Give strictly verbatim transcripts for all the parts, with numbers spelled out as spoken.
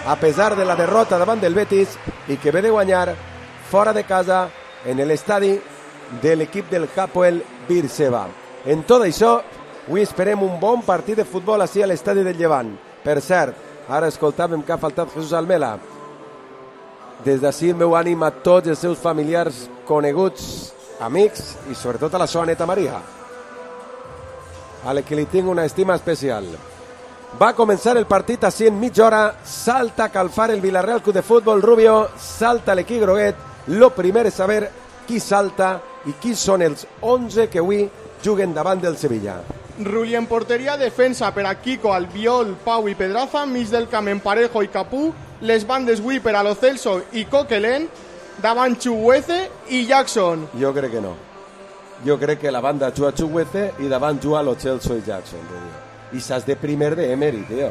a pesar de la derrota davant del Betis i que ve de guanyar fora de casa en l'estadi de l'equip del Hapoel Beersheva. En tot això, avui esperem un bon partit de futbol així a l'estadi del Llevant. Per cert, ara escoltàvem que ha faltat Jesús Almela. Des d'ací el meu ànim a tots els seus familiars, coneguts, amics i sobretot a la seva neta Maria, a la que li tinc una estima especial. Va començar el partit així en mitja hora, salta a calfar el Villarreal Club de Futbol, Rubio, salta l'equip groguet. Lo primer és saber qui salta i qui són els onze que avui juguen davant del Sevilla. Rulli en porteria, defensa per a Kiko, Albiol, Pau i Pedraza, mig del camp en Parejo i Capú, les bandes avui per a Lo Celso i Coquelin, davant Chuguece i Jackson. Jo crec que no. Jo crec que la banda juga Chuguece i davant juga Lo Celso i Jackson. I s'has de primer de Emery, tio.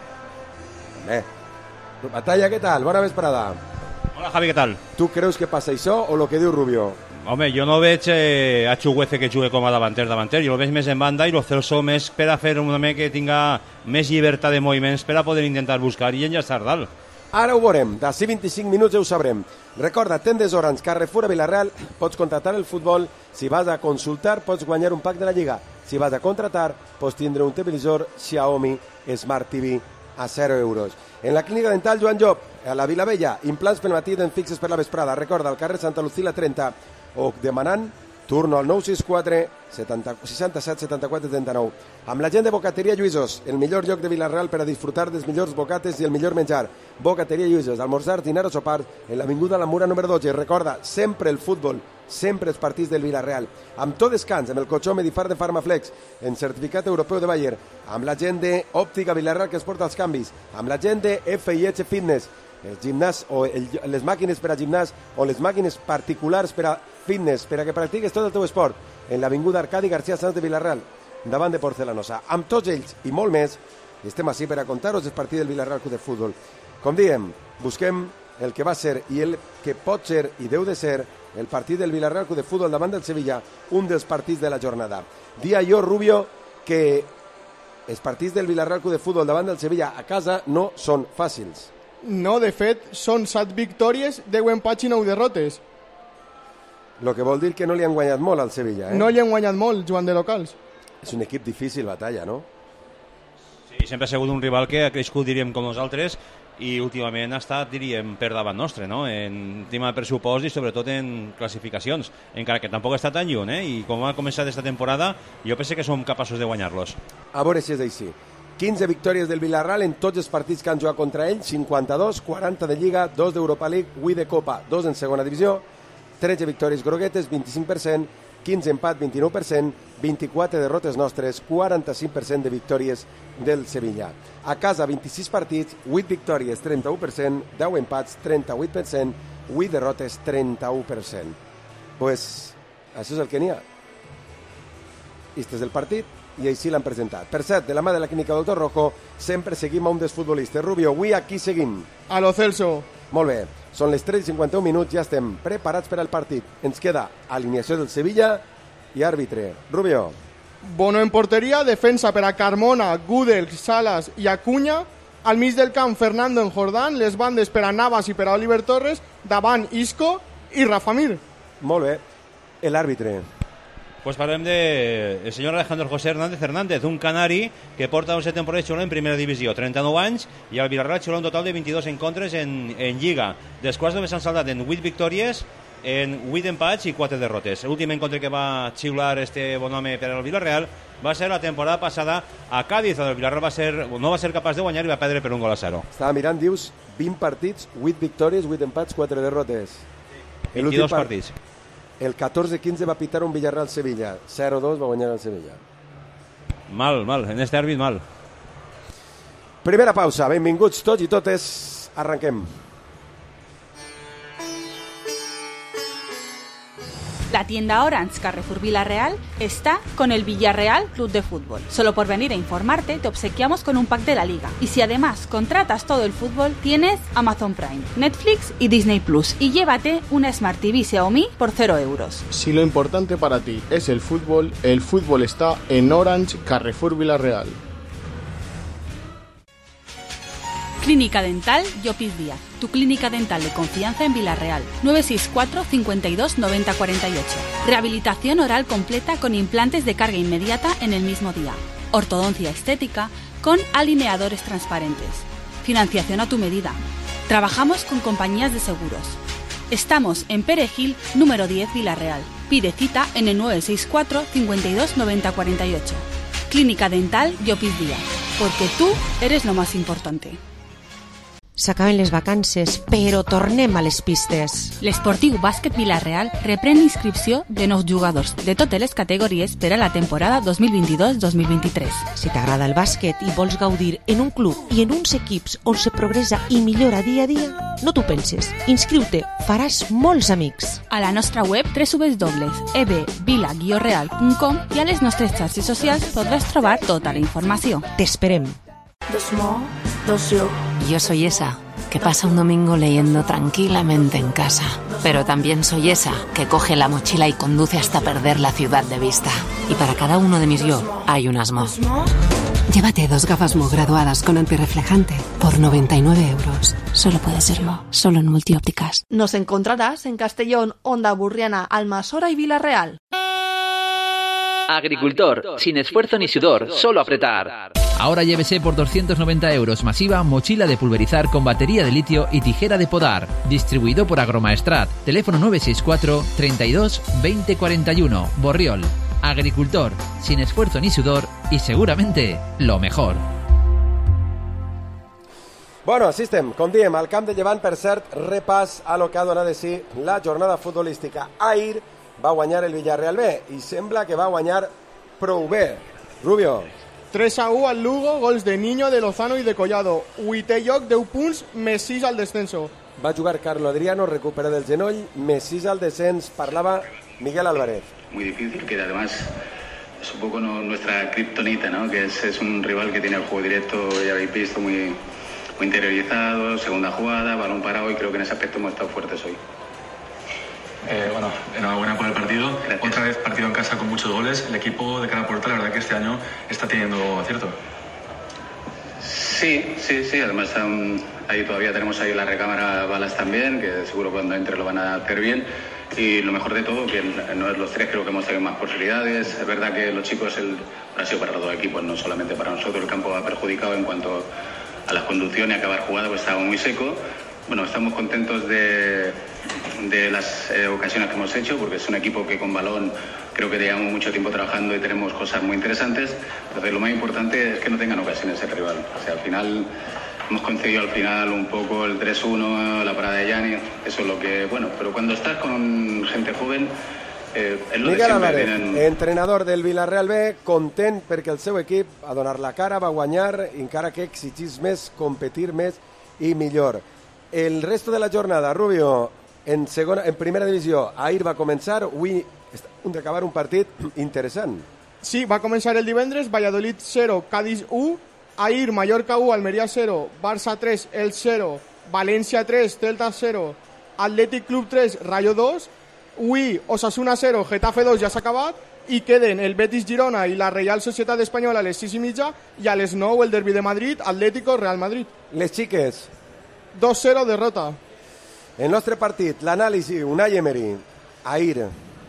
Bé. Batalla, què tal? Bona vesprada. Hola, Javi, què tal? Tu creus que passa això o el que diu Rubio? Home, jo no veig eh, a Chuguece que jugui com a davanter, davanter. Jo el veig més en banda i Lo Celso més per a fer una mica que tinga més llibertat de moviments per a poder intentar buscar i enllaçar dalt. Ara ho veurem, d'ací vint-i-cinc minuts ja ho sabrem. Recorda, tendes Orange, Carrefour a Villarreal, pots contratar el futbol, si vas a consultar pots guanyar un pack de la Lliga, si vas a contratar pots tindre un televisor Xiaomi Smart T V a zero euros. En la clínica dental Joan Llop, a la Vilavella, implants pel matí d'en fixes per la vesprada. Recorda, al carrer Santa Lucila trenta, o demanant turno al nou sis quatre seixanta-set setanta-quatre trenta-nou. Amb la gent de Bocateria Lluïsos, el millor lloc de Villarreal per a disfrutar dels millors bocates i el millor menjar. Bocateria Lluïsos, almorzar, dinar o sopar en l'avinguda La Mura número dotze. Recorda, sempre el futbol, sempre els partits del Villarreal. Amb tot descans, amb el cotxó Medifar de Farmaflex, en certificat europeu de Bayer, amb la gent d'Òptica Villarreal que es porta els canvis, amb la gent de F I H Fitness, el gimnàs o el, les màquines per a gimnàs o les màquines particulars per a fitness, per a que practiques tot el teu esport, en l'avinguda Arcadi García Sanz de Villarreal, davant de Porcelanosa. Amb tots ells i molt més, estem així per a contar-vos el partit del Villarreal Club de Futbol. Com diem, busquem el que va ser i el que pot ser i deu de ser el partit del Villarreal Club de Futbol davant del Sevilla, un dels partits de la jornada. Dia jo, Rubio, que els partits del Villarreal Club de Futbol davant del Sevilla a casa no són fàcils. No, de fet, són set victòries, deu empats i nou derrotes. El que vol dir que no li han guanyat molt al Sevilla, eh? No li han guanyat molt, Joan, de locals. És un equip difícil, Batalla, no? Sí, sempre ha sigut un rival que ha crescut, diríem, com nosaltres, i últimament ha estat, diríem, per davant nostre, no? En tema de pressupost i sobretot en classificacions, encara que tampoc està tan lluny, eh? I com ha començat aquesta temporada, jo penso que som capaços de guanyar-los. A veure si és així. quinze victòries del Villarreal en tots els partits que han jugat contra ell, cinquanta-dos, quaranta de Lliga, dos d'Europa League, vuit de Copa, dos en segona divisió, tretze victòries groguetes, vint-i-cinc per cent, quinze empat, vint-i-nou per cent, vint-i-quatre derrotes nostres, quaranta-cinc per cent de victòries del Sevilla. A casa, vint-i-sis partits, vuit victòries, trenta-u per cent, deu empats, trenta-vuit per cent, vuit derrotes, trenta-u per cent. Pues, això és el que n'hi ha. Este és el partit i així l'han presentat. Per cert, de la mà de la clínica Doctor Rojo, sempre seguim a un dels futbolistes. Rubio, avui aquí seguim. A Lo Celso. Molt bé, són les tres i cinquanta-un minuts, ja estem preparats per al partit. Ens queda alineació del Sevilla i àrbitre. Rubio. Bono en porteria, defensa per a Carmona, Gudel, Salas i Acuña. Al mig del camp, Fernando en Jordán, les bandes per a Navas i per a Oliver Torres, davant Isco i Rafa Mir. Molt bé, l'àrbitre. Pues parlem de el senyor Alejandro José Hernández Hernández, un canari que porta onze temporades xulant en primera divisió, trenta-nou anys, i al Villarreal xulant un total de vint-i-dos encontres en, en Lliga, dels quals només s'han saltat en vuit victòries, en vuit empats i quatre derrotes. L'últim encontre que va xiular este bon home per al Villarreal va ser la temporada passada a Cádiz, on el Villarreal va ser, no va ser capaç de guanyar i va perdre per un gol a zero. Estava mirant, dius, vint partits, vuit victòries, vuit empats, quatre derrotes. vint-i-dos partits. El catorze quinze va pitar un Villarreal-Sevilla. zero dos va guanyar el Sevilla. Mal, mal. En este àrbit, mal. Primera pausa. Benvinguts tots i totes. Arranquem. La tienda Orange Carrefour Villarreal está con el Villarreal Club de Fútbol. Solo por venir a informarte te obsequiamos con un pack de la Liga. Y si además contratas todo el fútbol, tienes Amazon Prime, Netflix y Disney Plus. Y llévate una Smart T V Xiaomi por cero euros. Si lo importante para ti es el fútbol, el fútbol está en Orange Carrefour Villarreal. Clínica Dental Llopis Díaz, tu clínica dental de confianza en Vila-real. nueve seis cuatro, cincuenta y dos, noventa cuarenta y ocho. Rehabilitación oral completa con implantes de carga inmediata en el mismo día. Ortodoncia estética con alineadores transparentes. Financiación a tu medida. Trabajamos con compañías de seguros. Estamos en Perejil, número diez, Vila-real. Pide cita en el nueve seis cuatro, cincuenta y dos, noventa cuarenta y ocho. Clínica Dental Llopis Díaz, porque tú eres lo más importante. S'acaben les vacances, però tornem a les pistes. L'Esportiu Bàsquet Vila-real reprèn l'inscripció de nous jugadors de totes les categories per a la temporada dos mil vint-i-dos dos mil vint-i-tres. Si t'agrada el bàsquet i vols gaudir en un club i en uns equips on se progressa i millora dia a dia, no t'ho penses. Inscriu-te, faràs molts amics. A la nostra web w w w punt e b vila guió real punt com i a les nostres xarxes socials podràs trobar tota la informació. T'esperem. Dos mo, dos yo. Yo soy esa que pasa un domingo leyendo tranquilamente en casa. Pero también soy esa que coge la mochila y conduce hasta perder la ciudad de vista. Y para cada uno de mis yo hay unas Mo. Llévate dos gafas Mo graduadas con antirreflejante por noventa y nueve euros. Solo puede ser Mo, solo en Multiópticas. Nos encontrarás en Castellón, Onda Burriana, Almasora y Vila-real. Agricultor, sin esfuerzo ni sudor, solo apretar. Ahora llévese por doscientos noventa euros masiva mochila de pulverizar con batería de litio y tijera de podar. Distribuido por Agromaestrat. Teléfono nueve seis cuatro, treinta y dos, veinte cuarenta y uno. Borriol. Agricultor, sin esfuerzo ni sudor y seguramente lo mejor. Bueno, així estem, com diem, al camp de Llevant, per cert, repàs a lo que ha donat de si la jornada futbolística. Ahir va guanyar el Villarreal B i sembla que va guanyar prou bé. Rubio. tres a u al Lugo, gols de Niño, de Lozano i de Collado. Huitè lloc, deu punts, més sis al descenso. Va jugar Carlo Adriano, recupera del genoll, més sis al descens, parlava Miguel Álvarez. Muy difícil, que además es un poco no, nuestra kriptonita, ¿no? Que es, es un rival que tiene el juego directo, ya habéis visto, muy, muy interiorizado, segunda jugada, balón parado, y creo que en ese aspecto hemos estado fuertes hoy. Eh, bueno, enhorabuena por el partido. Gracias. Otra vez partido en casa con muchos goles. El equipo de cara a puerta, la verdad que este año está teniendo acierto. Sí, sí, sí. Además um, ahí todavía tenemos ahí la recámara balas también, que seguro cuando entre lo van a hacer bien. Y lo mejor de todo, que los tres creo que hemos tenido más posibilidades. Es verdad que los chicos, el, ha sido para los dos equipos, no solamente para nosotros. El campo ha perjudicado en cuanto a las conducciones y acabar jugada, pues estaba muy seco. Bueno, estamos contentos de, de las eh, ocasiones que hemos hecho, porque es un equipo que con balón creo que llevamos mucho tiempo trabajando y tenemos cosas muy interesantes. Entonces lo más importante es que no tengan ocasiones el rival. O sea, al final hemos concedido al final un poco el tres uno, la parada de Gianni, eso es lo que, bueno, pero cuando estás con gente joven, eh, es lo Miguel de Álvarez, tienen... entrenador del Villarreal B, content perquè el seu equip a donar la cara, va guanyar, encara que exigís més, competir més i millor. El resto de la jornada, Rubio, en, segona, en primera divisió, ahir va començar, avui està a punt d'acabar un partit interessant. Sí, va començar el divendres, Valladolid zero, Cádiz u, ahir Mallorca u, Almeria zero, Barça tres, El zero, València tres, Celta zero, Athletic Club tres, Rayo dos, avui Osasuna zero, Getafe dos, ja s'ha acabat, i queden el Betis Girona i la Real Societat Espanyola a les sis i mitja, i a les nou el derbi de Madrid, Atlético, Real Madrid. Les xiques. dos cero derrota. El nostre partit, l'anàlisi, Unai Emery, ahir.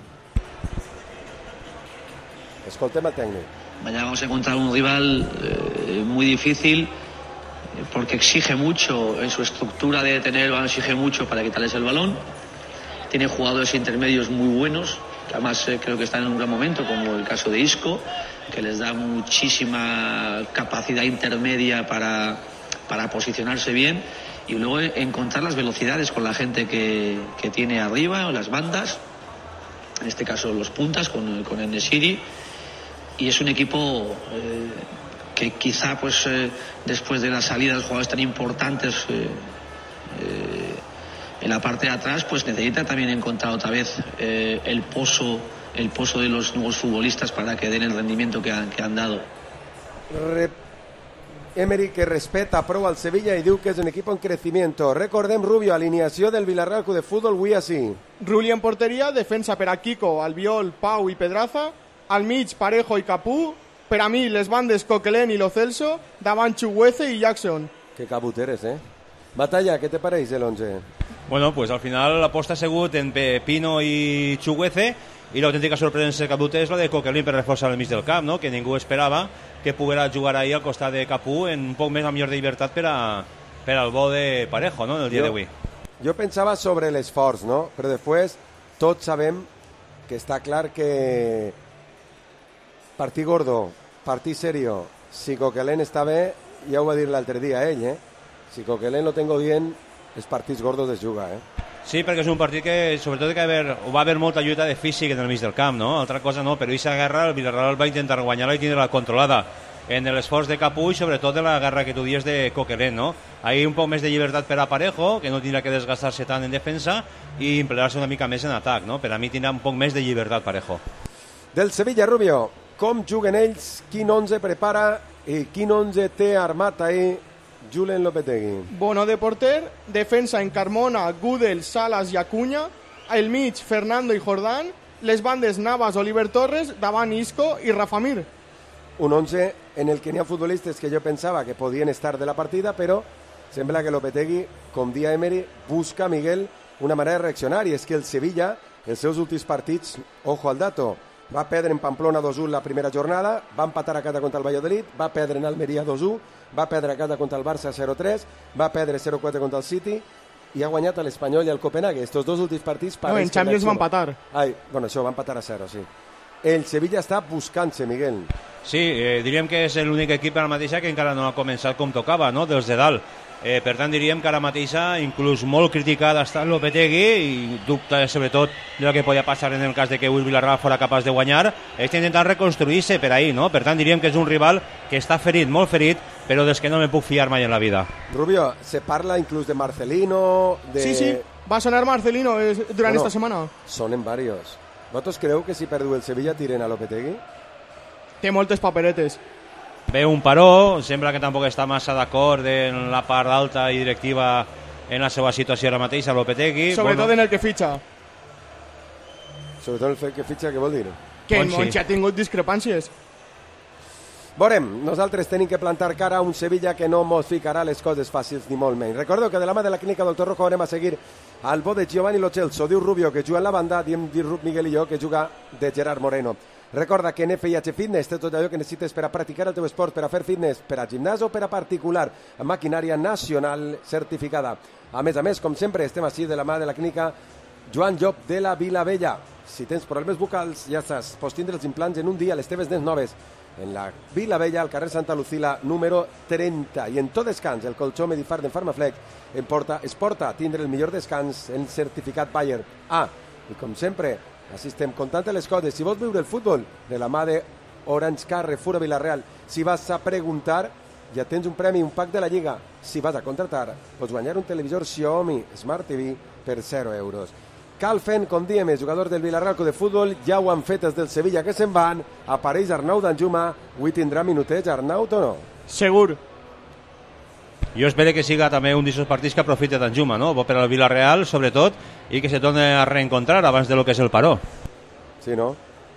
Escoltem el tècnic. Mañana vamos a encontrar un rival eh, muy difícil, eh, porque exige mucho en su estructura de tener el balón, exige mucho para quitarles el balón. Tiene jugadores intermedios muy buenos, que además eh, creo que están en un gran momento, como el caso de Isco, que les da muchísima capacidad intermedia para, para posicionarse bien. Y luego encontrar las velocidades con la gente que, que tiene arriba, o las bandas, en este caso los puntas con, con En-Nesyri, y es un equipo eh, que quizá pues eh, después de la salida de los jugadores tan importantes eh, eh, en la parte de atrás, pues necesita también encontrar otra vez eh, el pozo el pozo de los nuevos futbolistas para que den el rendimiento que han, que han dado. Re- Emery, que respeta prou al Sevilla i diu que és un equip en crecimiento. Recordem, Rubio, alineació del Villarreal Club de Fútbol, avui així. Rulli en porteria, defensa per a Kiko, Albiol, Pau i Pedraza, al mig Parejo i Capú, per a mi les bandes Coquelin i Lo Celso, davant Chuguece i Jackson. Que cabuteres, eh? Batalla, ¿qué te parece el once? Bueno, pues al final la aposta ha sigut en Pino i Chuguece, i l'autèntica sorpresa que ha hagut és la de Coquelin per reforçar el mig del camp, no? Que ningú esperava que poguera jugar ahir al costat de Capú en un poc més amb millor de llibertat per, a, per al bo de Parejo, no? En el dia d'avui. Jo pensava sobre l'esforç, no? Però després tots sabem que està clar que partit gordo, partit serio, si Coquelin està bé, ja ho va dir l'altre dia ell, eh? Si Coquelin lo tengo bien, els partits gordos es juga, eh? Sí, perquè és un partit que sobretot que haver, va haver molta lluita de físic en el mig del camp, no? Altra cosa no, però aquesta guerra el Villarreal va intentar guanyar-la i tindre-la controlada en l'esforç de Capú i sobretot en la guerra que tu dius de Coquelin, no? Ahí un poc més de llibertat per a Parejo, que no tindrà que desgastar-se tant en defensa i emplear-se una mica més en atac, no? Per a mi tindrà un poc més de llibertat Parejo. Del Sevilla, Rubio, com juguen ells, quin onze prepara i quin onze té armat ahir Julen Lopetegui? Bono de porter, defensa en Carmona, Gudel, Salas i Acuña, el mig Fernando i Jordán, les bandes Navas, Oliver Torres, davant Isco i Rafa Mir. Un onze en el que n'hi ha futbolistes que jo pensava que podien estar de la partida, però sembla que Lopetegui, com dia Emery, busca, Miguel, una manera de reaccionar, i és que el Sevilla, els seus últims partits, ojo al dato, va perdre en Pamplona dos u la primera jornada, va empatar a casa contra el Valladolid, va perdre en Almeria dos u, va perdre a casa contra el Barça zero tres, va perdre zero quatre contra el City i ha guanyat a l'Espanyol i al Copenhague. Estos dos últims partits... No, en Champions va empatar. Ai, bueno, això, va empatar a zero, sí. El Sevilla està buscant-se, Miguel. Sí, eh, diríem que és l'únic equip ara mateixa que encara no ha començat com tocava, no? Dels de dalt. Eh, per tant, diríem que ara mateixa, inclús molt criticada està Lopetegui i dubta sobretot del que podia passar en el cas de que avui Villarreal fora capaç de guanyar, està intentant reconstruir-se per ahir, no? Per tant, diríem que és un rival que està ferit, molt ferit, però dels que no me puc fiar mai en la vida. Rubio, se parla inclús de Marcelino... De... Sí, sí, va sonar Marcelino durant bueno, esta setmana. Sonen varios. ¿Vosaltres creu que si perdu el Sevilla tiren a Lopetegui? Té moltes paperetes. Ve un paró, sembla que tampoc està massa d'acord en la part alta i directiva en la seva situació ara mateix a Lopetegui. Sobretot bueno, en el que fitxa. Sobretot el que fitxa, què vol dir? Que Monchi, Monchi ha tingut discrepàncies. Veurem, nosaltres tenim que plantar cara a un Sevilla que no mos ficarà les coses fàcils ni molt menys. Recordo que de la mà de la clínica Doctor Rojo anem a seguir al bo de Giovanni Lo Celso. Diu Rubio que juga en la banda, diem Miguel i jo que juga de Gerard Moreno. Recorda que en F I H Fitness té tot allò que necessites per a practicar el teu esport, per a fer fitness, per a gimnàs o per a particular, amb maquinària nacional certificada. A més a més, com sempre, estem així de la mà de la clínica Joan Llop de la Vilavella. Si tens problemes vocals, ja saps, pots tindre els implants en un dia, les teves dents noves, en la Vilavella, al carrer Santa Lucila, número trenta. I en tot descans, el colxó Medifar de Farmaflex en porta, es porta a tindre el millor descans en certificat Bayer. Ah, i com sempre, així estem contant les coses. Si vols viure el futbol de la mà de Orange Carrefour a Villarreal, si vas a preguntar, ja tens un premi, un pack de la Lliga. Si vas a contratar, pots guanyar un televisor Xiaomi Smart T V per zero euros. Calfen, com diem, és jugador del Villarreal de futbol, ja ho han fet els del Sevilla que se'n van. Apareix Arnau Danjuma. Avui tindrà minuteig Arnau o no? Segur. Jo espero que siga també un d'aquests partits que aprofita Danjuma, no? Per al Villarreal, sobretot, i que se torni a reencontrar abans de lo que és el paró. Sí, no?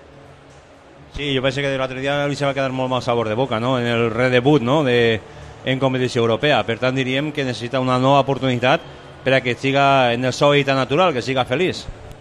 Sí, jo penso que l'altre dia li se va quedar molt mal sabor de boca, no? En el redebut, no? De, en competició europea. Per tant, diríem que necessita una nova oportunitat per a que siga en el seu hàbitat natural, que siga feliç.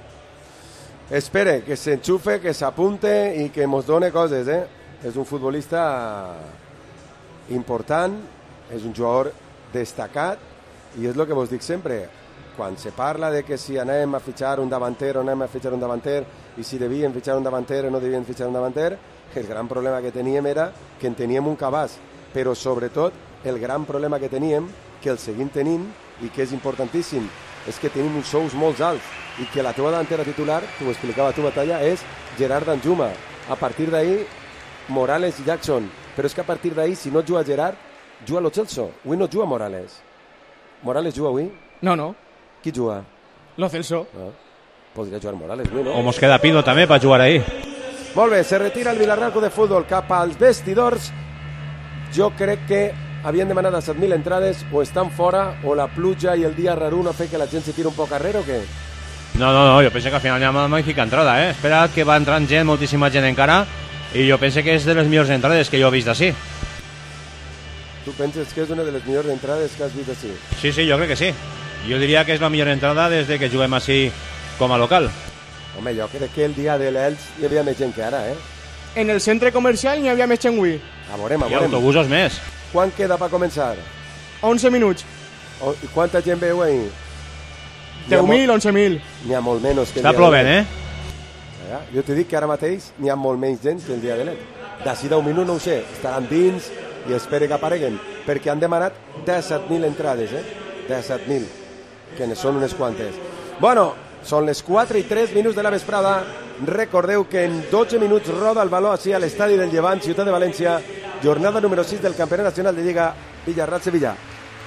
Espere, que s'enxufe, que s'apunte i que mos done coses, eh? És un futbolista important, és un jugador destacat i és el que vos dic sempre. Quan se parla de que si anem a fitxar un davanter o anem a fitxar un davanter i si devien fitxar un davanter o no devien fitxar un davanter, el gran problema que teníem era que en teníem un cabàs, però sobretot el gran problema que teníem, que el seguim tenint i que és importantíssim, és que tenim uns sous molt alts i que la teva davantera titular, t'ho explicava tu, Batalla, és Gerard Danjuma. A partir d'ahir, Morales i Jackson. Però és que a partir d'ahir, si no juga Gerard, juga Lo Celso. Avui no juga Morales. Morales juga avui? No, no. Qui juga? Lo Celso. No. Podria jugar Morales, avui, no? O mos queda Pino també per jugar ahir. Molt bé, se retira el Villarreal de futbol cap als vestidors. Jo crec que havien demanat a set mil entrades, o estan fora, o la pluja i el dia raro fa que la gent se tira un poc arrere, o què? No, no, no, jo penso que al final hi ha una magnífica entrada, eh? Espera que va entrant gent, moltíssima gent encara, i jo penso que és de les millors entrades que jo he vist d'ací. Tu penses que és una de les millors entrades que has vist així? Sí, sí, jo crec que sí. Jo diria que és la millor entrada des de que juguem així com a local. Home, jo crec que el dia de l'Elx hi havia més gent que ara, eh? En el centre comercial n'hi havia més gent avui. A veurem, a I veurem. autobusos més. Quan queda per començar? onze minuts. O, I quanta gent veu ahir? deu mil, onze mil. N'hi ha molt menys que el Està dia plovent, de eh? Ja, jo t'he dit que ara mateix n'hi ha molt menys gent que el dia de l'Elx. D'ací deu minuts no ho sé, estaran dins i espero que apareguen, perquè han demanat disset mil entrades, eh? disset mil, que ne són unes quantes. Bueno, són les quatre i tres minuts de la vesprada. Recordeu que en dotze minuts roda el baló així a l'estadi del Llevant, Ciutat de València, jornada número sis del Campionat Nacional de Lliga, Villarreal-Sevilla.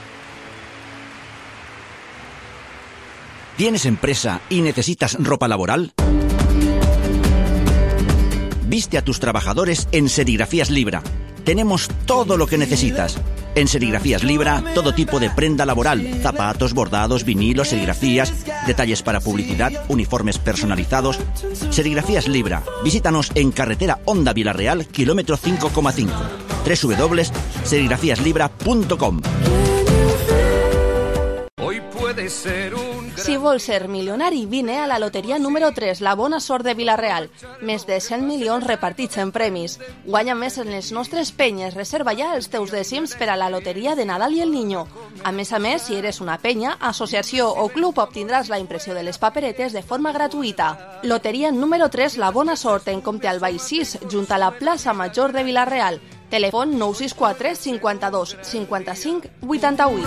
¿Tienes empresa y necesitas ropa laboral? Viste a tus trabajadores en Serigrafías Libra. Tenemos todo lo que necesitas. En Serigrafías Libra, todo tipo de prenda laboral, zapatos, bordados, vinilos, serigrafías, detalles para publicidad, uniformes personalizados. Serigrafías Libra. Visítanos en carretera Honda Vilarreal, kilómetro cinco coma cinco. doble u doble u doble u punto serigrafías libra punto com. Hoy puede ser un... Si vols ser milionari, vine a la loteria número tres, la bona sort de Vilareal. Més de cent milions repartits en premis. Guanya més en les nostres penyes. Reserva ja els teus dècims per a la loteria de Nadal i el Niño. A més a més, si eres una penya, associació o club, obtindràs la impressió de les paperetes de forma gratuïta. Loteria número tres, la bona sort, en Comte Albay sis, junt a la plaça Major de Vilareal. Telèfon nou sis quatre cinquanta-dos cinquanta-cinc vuitanta-vuit.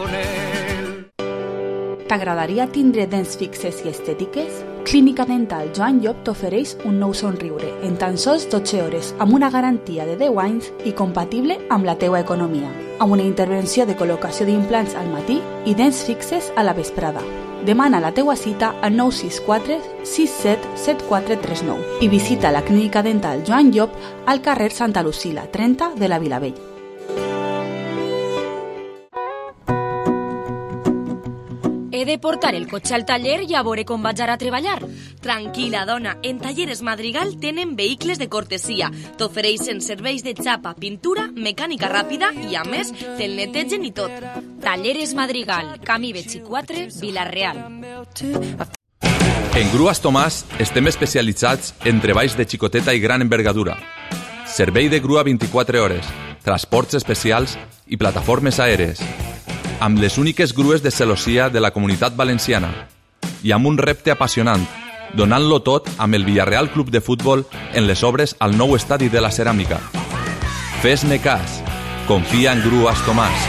T'agradaria tindre dents fixes i estètiques? Clínica Dental Joan Llop t'ofereix un nou somriure en tan sols dotze hores, amb una garantia de deu anys i compatible amb la teua economia, amb una intervenció de col·locació d'implants al matí i dents fixes a la vesprada. Demana la teua cita al nou sis quatre sis set set quatre tres nou i visita la Clínica Dental Joan Llop al carrer Santa Lucila, trenta de la Vilavella. He de portar el cotxe al taller i a veure com vaig ara a treballar. Tranquil·la, dona, en Talleres Madrigal tenen vehicles de cortesia. T'ofereixen serveis de xapa, pintura, mecànica ràpida i, a més, te'l netegen i tot. Talleres Madrigal, camí vint-i-quatre, Vila-real. En Grues Tomàs estem especialitzats en treballs de xicoteta i gran envergadura. Servei de grua vint-i-quatre hores, transports especials i plataformes aèries. Amb les úniques grues de celossia de la Comunitat Valenciana i amb un repte apassionant, donant-lo tot amb el Villarreal Club de Futbol en les obres al nou estadi de la Ceràmica. Fes-ne cas. Confia en Grues Tomàs.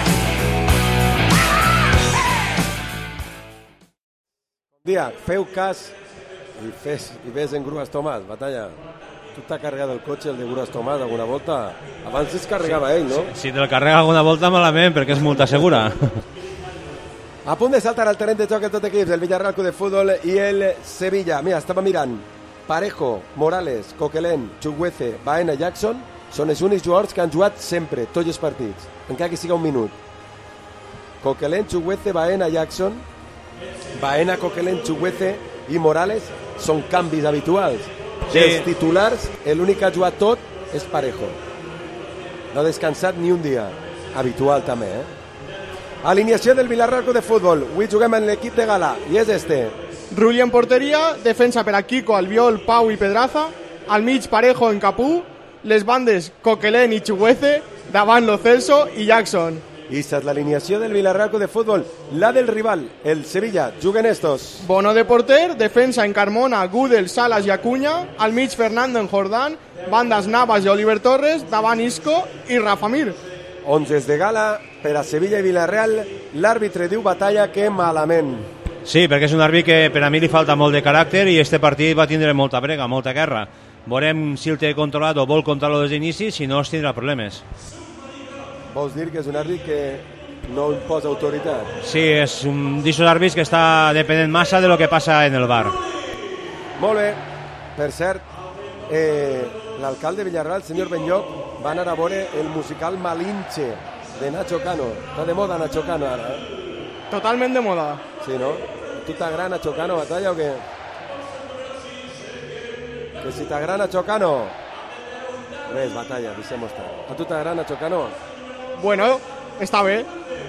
Bon dia, feu cas i, fes, i ves en Grues Tomàs, Batalla. Tu t'ha carregat el cotxe, el de Grues Tomàs, alguna volta? Abans es carregava ell, no? Si te'l carrega alguna volta, malament, perquè és multa segura. A punt de saltar al terreny de joc en tot equips, el Villarreal Club de Futbol i el Sevilla. Mira, estava mirant. Parejo, Morales, Coquelin, Chukwueze, Baena, Jackson són els únics jugadors que han jugat sempre, tots els partits, encara que siga un minut. Coquelin, Chukwueze, Baena, Jackson, Baena, Coquelin, Chukwueze i Morales són canvis habituals. Sí. Els titulars, l'únic que ha jugat tot és Parejo. No ha descansat ni un dia. Habitual també, eh? Alineació del Villarreal Club de Futbol. Avui juguem en l'equip de gala i és este. Rulli en porteria, defensa per a Kiko, Albiol, Pau i Pedraza, al mig Parejo en Capú, les bandes Coquelin i Chukwueze, davant Lo Celso i Jackson. I esta és l'alineació del Villarreal Club de Futbol, la del rival, el Sevilla. Juguen estos. Bono de porter, defensa en Carmona, Gudel, Salas i Acuña, al mig Fernando en Jordán, bandas Navas i Oliver Torres, davant Isco i Rafa Mir. Onzes de gala per a Sevilla i Villarreal. L'àrbitre diu Batalla que malament. Sí, perquè és un àrbit que per a mi li falta molt de caràcter i este partit va tindre molta brega, molta guerra. Veurem si el té controlat o vol controlar-lo des d'inici, si no es tindrà problemes. Vols dir que és un àrbit que no imposa autoritat? Sí, és un d'aquests àrbits que està depenent massa de lo que passa en el bar. Molt bé. Per cert, eh, l'alcalde de Villarreal, el senyor Benlloc, va anar a veure el musical Malinche de Nacho Cano. Està de moda Nacho Cano ara, eh? Totalment de moda. Sí, no? Tu t'agrada Nacho Cano, Batalla, o què? Que si t'agrada Nacho Cano... Res, Batalla, deixem-ho estar. A tu t'agrada Nacho Cano? Bueno, està bé.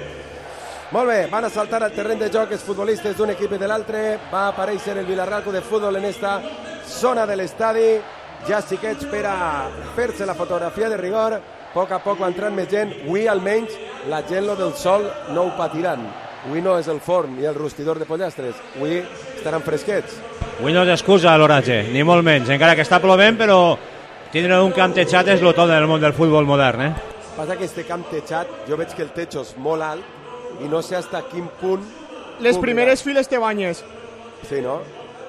Molt bé, van a saltar al terreny de joc els futbolistes d'un equip i de l'altre. Va aparèixer el Villarreal Club de Futbol en esta zona de l'estadi. Ja xiquets per a fer-se la fotografia de rigor. A poc a poc va entrant més gent. Avui almenys la gent lo del sol no ho patiran. Avui no és el forn ni el rostidor de pollastres. Avui estaran fresquets. Avui no és excusa l'oratge, ni molt menys. Encara que està plovent, però tindre un camp techat és lo tot en el món del futbol modern, eh? Passa que este camp techat, jo veig que el techo és molt alt i no sé hasta quin punt... Les primeres files te banyes. Sí, no?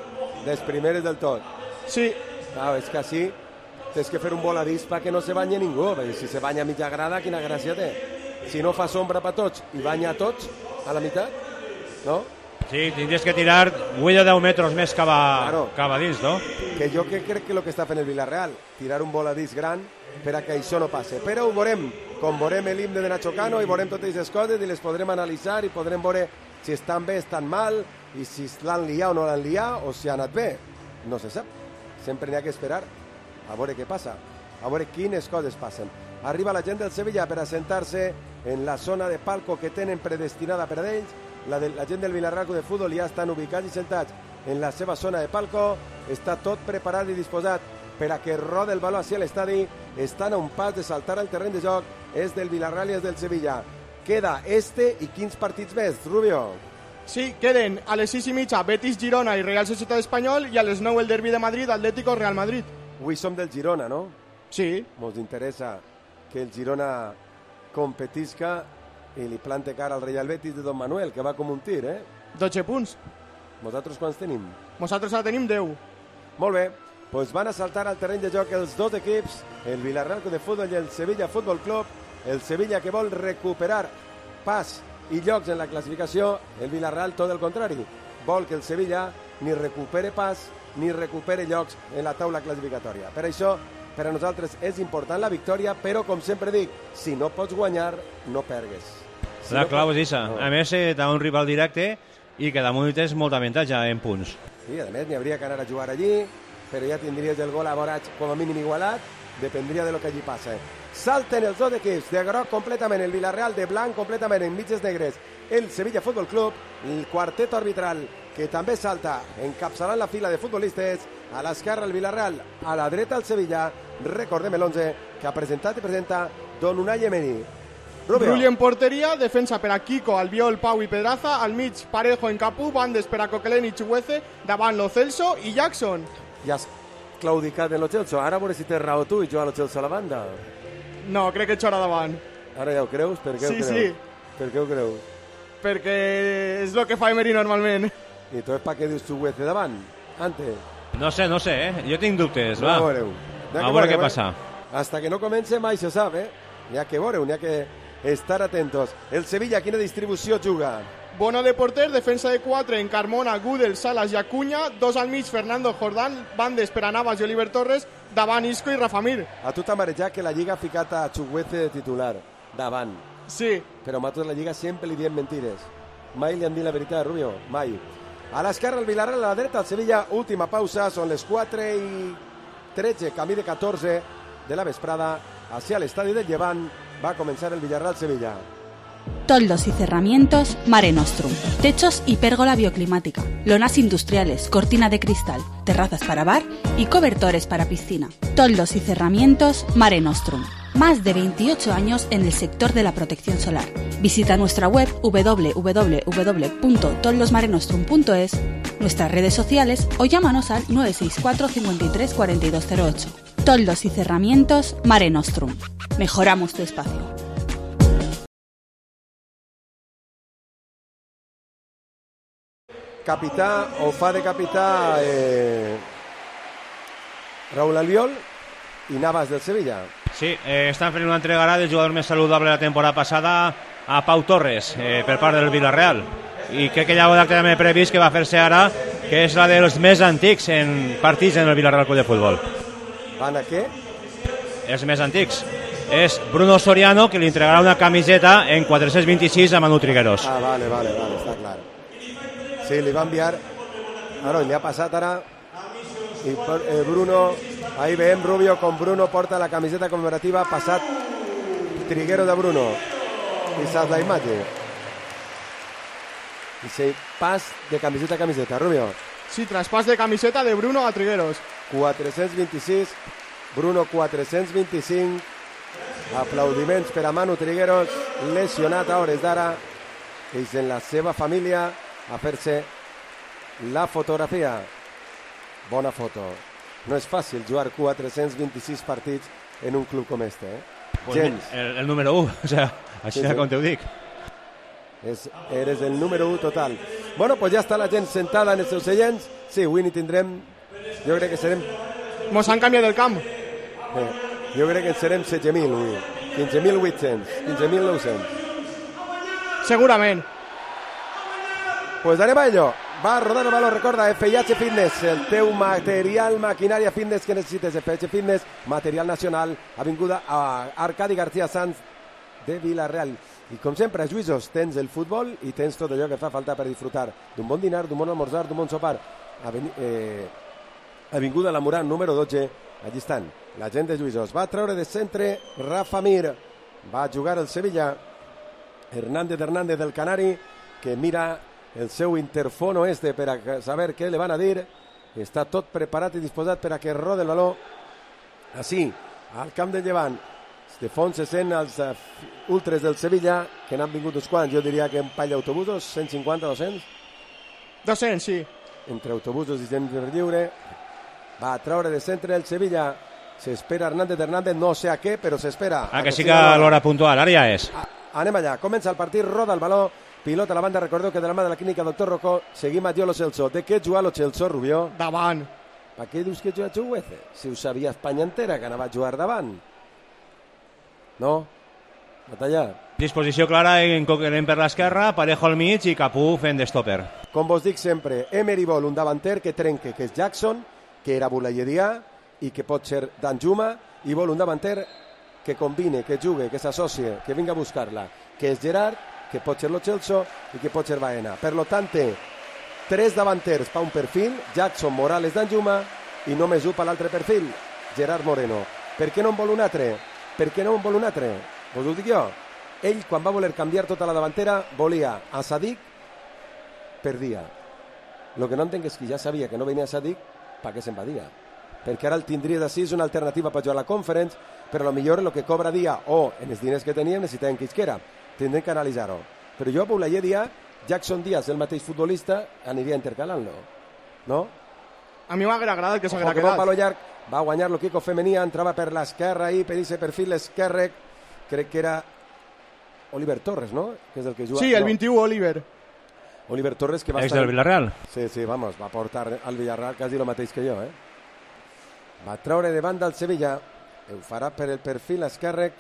Les primeres del tot. Sí. Claro, és que així tens que fer un voladís perquè no se banya ningú, perquè si se banya a mitja grada, quina gràcia té? Si no fa sombra per tots i banya a tots a la meitat, no? Sí, tindries que tirar vuit o deu metres més cap a, claro. cap a dins, no? Que jo que crec que el que està fent el Villarreal, tirar un voladís gran per a que això no passe. Però ho veurem, com veurem l'himne de Nacho Cano i veurem totes aquestes coses i les podrem analitzar i podrem veure si estan bé, estan mal, i si l'han liat o no l'han liat, o si ha anat bé. No se sap. Sempre n'hi ha que esperar a veure què passa, a veure quines coses passen. Arriba la gent del Sevilla per assentar-se en la zona de palco que tenen predestinada per a ells. La, de, la gent del Villarreal Club de Futbol ja estan ubicats i sentats en la seva zona de palco. Està tot preparat i disposat per a que rode el baló hacia l'estadi. Estan a un pas de saltar al terreny de joc. És del Villarreal i és del Sevilla. Queda este i quins partits més, Rubio? Sí, queden a les sis i mitja Betis Girona i Real Societat Espanyol i a les nou el derbi de Madrid, Atlético Real Madrid. Avui som del Girona, no? Sí. Ens interessa que el Girona competisca i li plante cara al Real Betis de Don Manuel, que va com un tir, eh? dotze punts. Nosaltres quants tenim? Nosaltres ara tenim deu. Molt bé, doncs van a saltar al terreny de joc els dos equips, el Villarreal Club de Futbol i el Sevilla Futbol Club. El Sevilla que vol recuperar pas i llocs en la classificació, el Villarreal tot el contrari. Vol que el Sevilla ni recupere pas ni recupere llocs en la taula classificatòria. Per això, per a nosaltres és important la victòria, però com sempre dic, si no pots guanyar, no pergues. Si la no clau pots... és això. No. A més, eh, t'ha un rival directe i que damunt tens molt avantatge en punts. Sí, a més, n'hi hauria que anar a jugar allí, però ja tindries el gol a Borach com a mínim igualat, dependria de lo que allí passa. Salten els dos equips, de groc completament, el Villarreal de blanc completament en mitges negres, el Sevilla Futbol Club, el quartet arbitral que també salta encapçalant la fila de futbolistes, a l'esquerra el Villarreal, a la dreta el Sevilla. Recordem l'onze que ha presentat i presenta Don Unai Emery. Rubio. Rulli en porteria, defensa per a Kiko, Albiol, Pau i Pedraza, al mig Parejo en Capú, bandes per a Coquelin i Chuguece, davant Lo Celso i Jackson. Ja has claudicat en Lo Celso, ara veure si tens raó tu i jo a Lo Celso a la banda. No, crec que ets hora davant. Ara ja ho creus? Per què sí, ho creus? Sí. Per què ho creus? Perquè és el que fa Emery normalment. I tu és per què dius Chuguece davant? Antes. No sé, no sé, eh? Jo tinc dubtes, no va. A veure, a veure què passa. Hasta que no comence mai se sap, eh? N'hi ha que veure, n'hi ha que estar atentos. El Sevilla, quina distribució juga? Bono de porter, defensa de quatre en Carmona, Gudel, Salas i Acuña, dos al mig Fernando Jordán, bandes per a Navas i Oliver Torres, davant Isco i Rafa Mir. A tu t'ha marejat que la Lliga ha ficat a Chuguece de titular, davant. Sí. Però a la Lliga sempre li diem mentires. Mai li han dit la veritat, Rubio, mai. A l'esquerra el Villarreal, a la dreta el Sevilla, última pausa, són les quatre i tretze, camí de catorze de la vesprada, hacia l'estadi del Llevant, va a comenzar el Villarreal-Sevilla. Toldos y cerramientos Mare Nostrum. Techos y pérgola bioclimática. Lonas industriales, cortina de cristal, terrazas para bar y cobertores para piscina. Toldos y cerramientos Mare Nostrum. Más de veintiocho años en el sector de la protección solar. Visita nuestra web w w w punto toldosmarenostrum punto es, nuestras redes sociales o llámanos al nueve seis cuatro cincuenta y tres cuarenta y dos cero ocho. Toldos y cerramientos Mare Nostrum. Mejoramos tu espacio. Capità o fa de capità eh, Raúl Albiol i Navas del Sevilla. Sí, eh, estan fent una entrega del jugador més saludable de la temporada passada a Pau Torres eh, per part del Villarreal, i crec que hi ha un acte també previst que va fer-se ara, que és la dels més antics en partits en el Villarreal Club de Futbol. Van a què? Els més antics. És Bruno Soriano, que li entregarà una camiseta en quatre-cents vint-i-sis a Manu Trigueros. Ah, vale, vale, vale, està clar. Sí, li va enviar, bueno, li ha passat ara, i eh, Bruno, ahí veiem Rubio com Bruno porta la camiseta commemorativa, passat Triguero de Bruno. i saps la imatge. I se pas de camiseta a camiseta, Rubio. Sí, traspàs de camiseta de Bruno a Trigueros. quatre-cents vint-i-sis, Bruno quatre-cents vint-i-cinc. Aplaudiments per a Manu Trigueros, lesionat a hores d'ara. És en la seva família a fer-se la fotografia. Bona foto. No és fàcil jugar quatre-cents vint-i-sis partits en un club com este, eh? Pues gens. El, el número u, o sea, així sí, sí. Com te ho dic. És, eres el número u total. Bueno, pues ja està la gent sentada en els seus seients. Sí, avui n'hi tindrem... Jo crec que serem... Mos han canviat el camp. Eh, jo crec que en serem setze mil avui. quinze mil vuit-cents, quinze mil nou-cents. Segurament. Pues anem a ello. Va a rodar el valor, recorda, F I H Fitness, el teu material, maquinària fitness que necessites. F I H Fitness, material nacional, avinguda a Arcadi García Sanz de Vila-real. I com sempre, a Juïsos, tens el futbol i tens tot allò que fa falta per disfrutar d'un bon dinar, d'un bon almorzar, d'un bon sopar. Aveni, eh, avinguda La Morant, número dotze, allí estan, la gent de Juïsos. Va treure de centre Rafa Mir, va jugar el Sevilla, Hernández Hernández del Canari, que mira el seu interfono este per a saber què le van a dir. Està tot preparat i disposat per a que rode el baló. Així, al camp de Llevant, de fons se sent els uh, ultres del Sevilla, que n'han vingut uns quants, jo diria que un pall d'autobusos, cent cinquanta, dos-cents? dos-cents, sí. Entre autobusos i gent lliure. Va a treure de centre el Sevilla. S'espera Hernández Hernández, no sé a què, però s'espera. Ah, que sí que a l'hora puntual, ara ja és. A, anem allà, comença el partit, roda el baló, pilota a la banda, recordeu que de la mà de la clínica Doctor Rocco seguim a Lo Celso. De què juga lo Celso, Rubió? Davant. Per què dius que juga Chuguece? Si ho sabia Espanya entera, que anava a jugar davant. No? Batalla. Disposició clara en Coquelin per l'esquerra, Parejo al mig i Capú fent d'estòper. Com vos dic sempre, Emery vol un davanter que trenque, que és Jackson, que era Boulayedia i que pot ser Danjuma, i vol un davanter que combine, que jugue, que s'associe, que vinga a buscar-la, que és Gerard, que pot ser Lo Celso i que pot ser Baena. Per lo tant, tres davanters per un perfil, Jackson, Morales, Danjuma, i només un per l'altre perfil, Gerard Moreno. Per què no en vol un altre? Per què no en vol un altre? Vos ho dic jo. Ell, quan va voler canviar tota la davantera, volia a Sadik per dia. El que no entenc és que ja sabia que no venia Sadik, per què se'n va dia? Perquè ara el tindria d'ací, és una alternativa per jugar a la Conference, però a lo millor el que cobra dia o en els diners que tenia necessitaven que isquera. Tindrem que analitzar-ho. Però jo a Boulayedia, Jackson Díaz, el mateix futbolista, aniria intercalant-lo. No? A mi m'ha agradat que s'haguera quedat. quedat. Va palo llarg, va guanyar-lo Kiko Femenia, entrava per l'esquerra i per aquest perfil esquerre, crec que era Oliver Torres, ¿no? Que és el que juga. Sí, el no. vint-i-u, Oliver. Oliver Torres, que va és estar... del Villarreal. Sí, sí, vamos, va portar al Villarreal quasi el mateix que jo, eh? Va treure de banda el Sevilla, ho farà per el perfil esquerre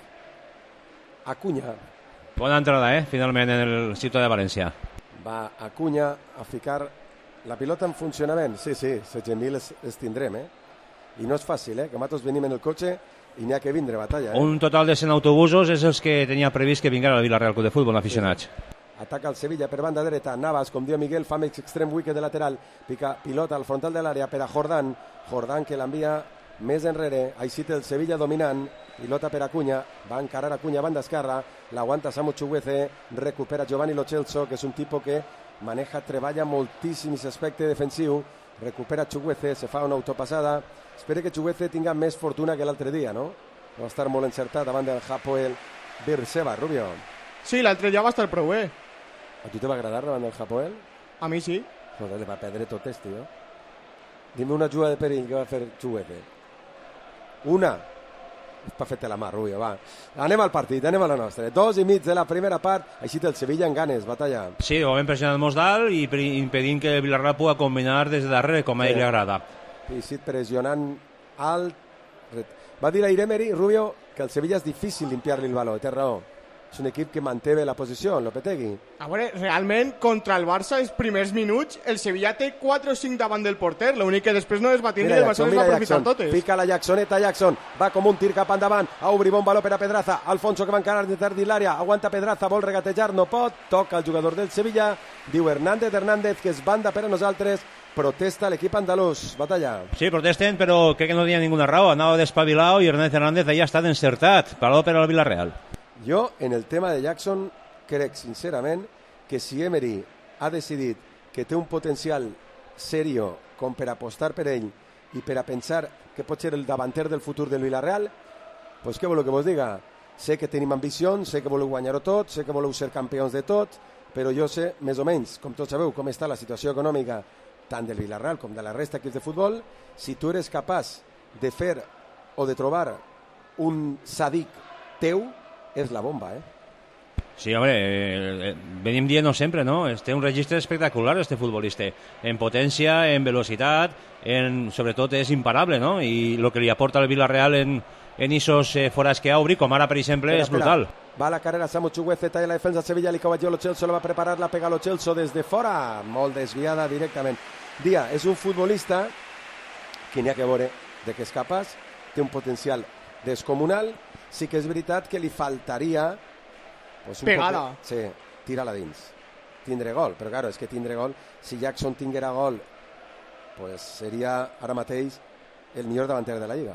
Acuña. Bona entrada, eh? Finalment en el Ciutat de València. Va Acuña a ficar la pilota en funcionament. Sí, sí, setze mil es, es tindrem, eh? I no és fàcil, eh? Que nosaltres venim en el cotxe i n'hi ha que vindre batalla, eh? Un total de cent autobusos és els que tenia previst que vinguin al Villarreal Club de Futbol, aficionats. Sí. Ataca el Sevilla per banda dreta, Navas, com diu Miguel, fa més extrem wicket de lateral, pica pilota al frontal de l'àrea per a Jordán, Jordán que l'envia més enrere, així té el Sevilla dominant, pilota per Acuña, va encarar Acuña banda esquerra, l'aguanta Samu Chuguece, recupera Giovanni Lo Celso, que és un tipus que maneja, treballa moltíssim aquest aspecte defensiu, recupera Chuguece, se fa una autopassada, espera que Chuguece tinga més fortuna que l'altre dia, no? Va estar molt encertat davant del Hapoel Beersheva, Rubio. Sí, l'altre dia va estar prou bé. A tu te va agradar davant del Hapoel? A mi sí. Joder, le va perdre tot este, tio. Dime una jugada de perill que va fer Chuguece. Una. És per fer-te la mà, Rubio, va. Anem al partit, anem a la nostra. Dos i mig de la primera part, així té el Sevilla en ganes, batalla. Sí, ho hem pressionat molt dalt i impedint que el Villarreal pugui combinar des de darrere, com a ell li agrada. I sí, pressionant alt. Va dir a Emery, Rubio, que el Sevilla és difícil limpiar-li el baló, té raó. És un equip que manté bé la posició, Lopetegui. A veure, realment, contra el Barça, els primers minuts, el Sevilla té quatre o cinc davant del porter, l'únic que després no es va tindre i el Barça es va aprofitar totes. Fica la Jacksoneta, Jackson, va com un tir cap endavant, a obrir bon baló per a Pedraza, Alfonso que va encarar dintre de l'àrea, aguanta Pedraza, vol regatejar, no pot, toca el jugador del Sevilla, diu Hernández Hernández, que és banda per a nosaltres, protesta l'equip andalús, batalla. Sí, protesten, però crec que no tenia ninguna raó, anava despavilat i Hernández Hernández allà ha estat encertat, parado per al Villarreal. Jo, en el tema de Jackson, crec sincerament que si Emery ha decidit que té un potencial serio com per apostar per ell i per a pensar que pot ser el davanter del futur del Villarreal, pues què voleu que vos diga? Sé que tenim ambicions, sé que voleu guanyar-ho tot, sé que voleu ser campions de tot, però jo sé, més o menys, com tots sabeu, com està la situació econòmica tant del Villarreal com de la resta d'equips de futbol. Si tu eres capaç de fer o de trobar un Sadik teu, és la bomba, eh? Sí, hombre, eh, venim dient sempre, ¿no? Té un registre espectacular este futbolista, en potència, en velocitat, en, sobretot és imparable, ¿no? I el que li aporta el Villarreal en, en esos eh, forats que obri, com ara, per exemple, espera, és brutal. Espera. Va a la carrera Samu Chuguece, talla la defensa Sevilla, li cau a Lo Celso, la va a preparar, la pega Lo Celso des de fora, molt desviada directament. Dia, és un futbolista que n'hi ha que veure de què és capaç, té un potencial descomunal, sí que és veritat que li faltaria pues, un pegada. Poc, sí, tira-la dins. Tindre gol, però claro, és que tindre gol, si Jackson tinguera gol, pues seria ara mateix el millor davanter de la Lliga.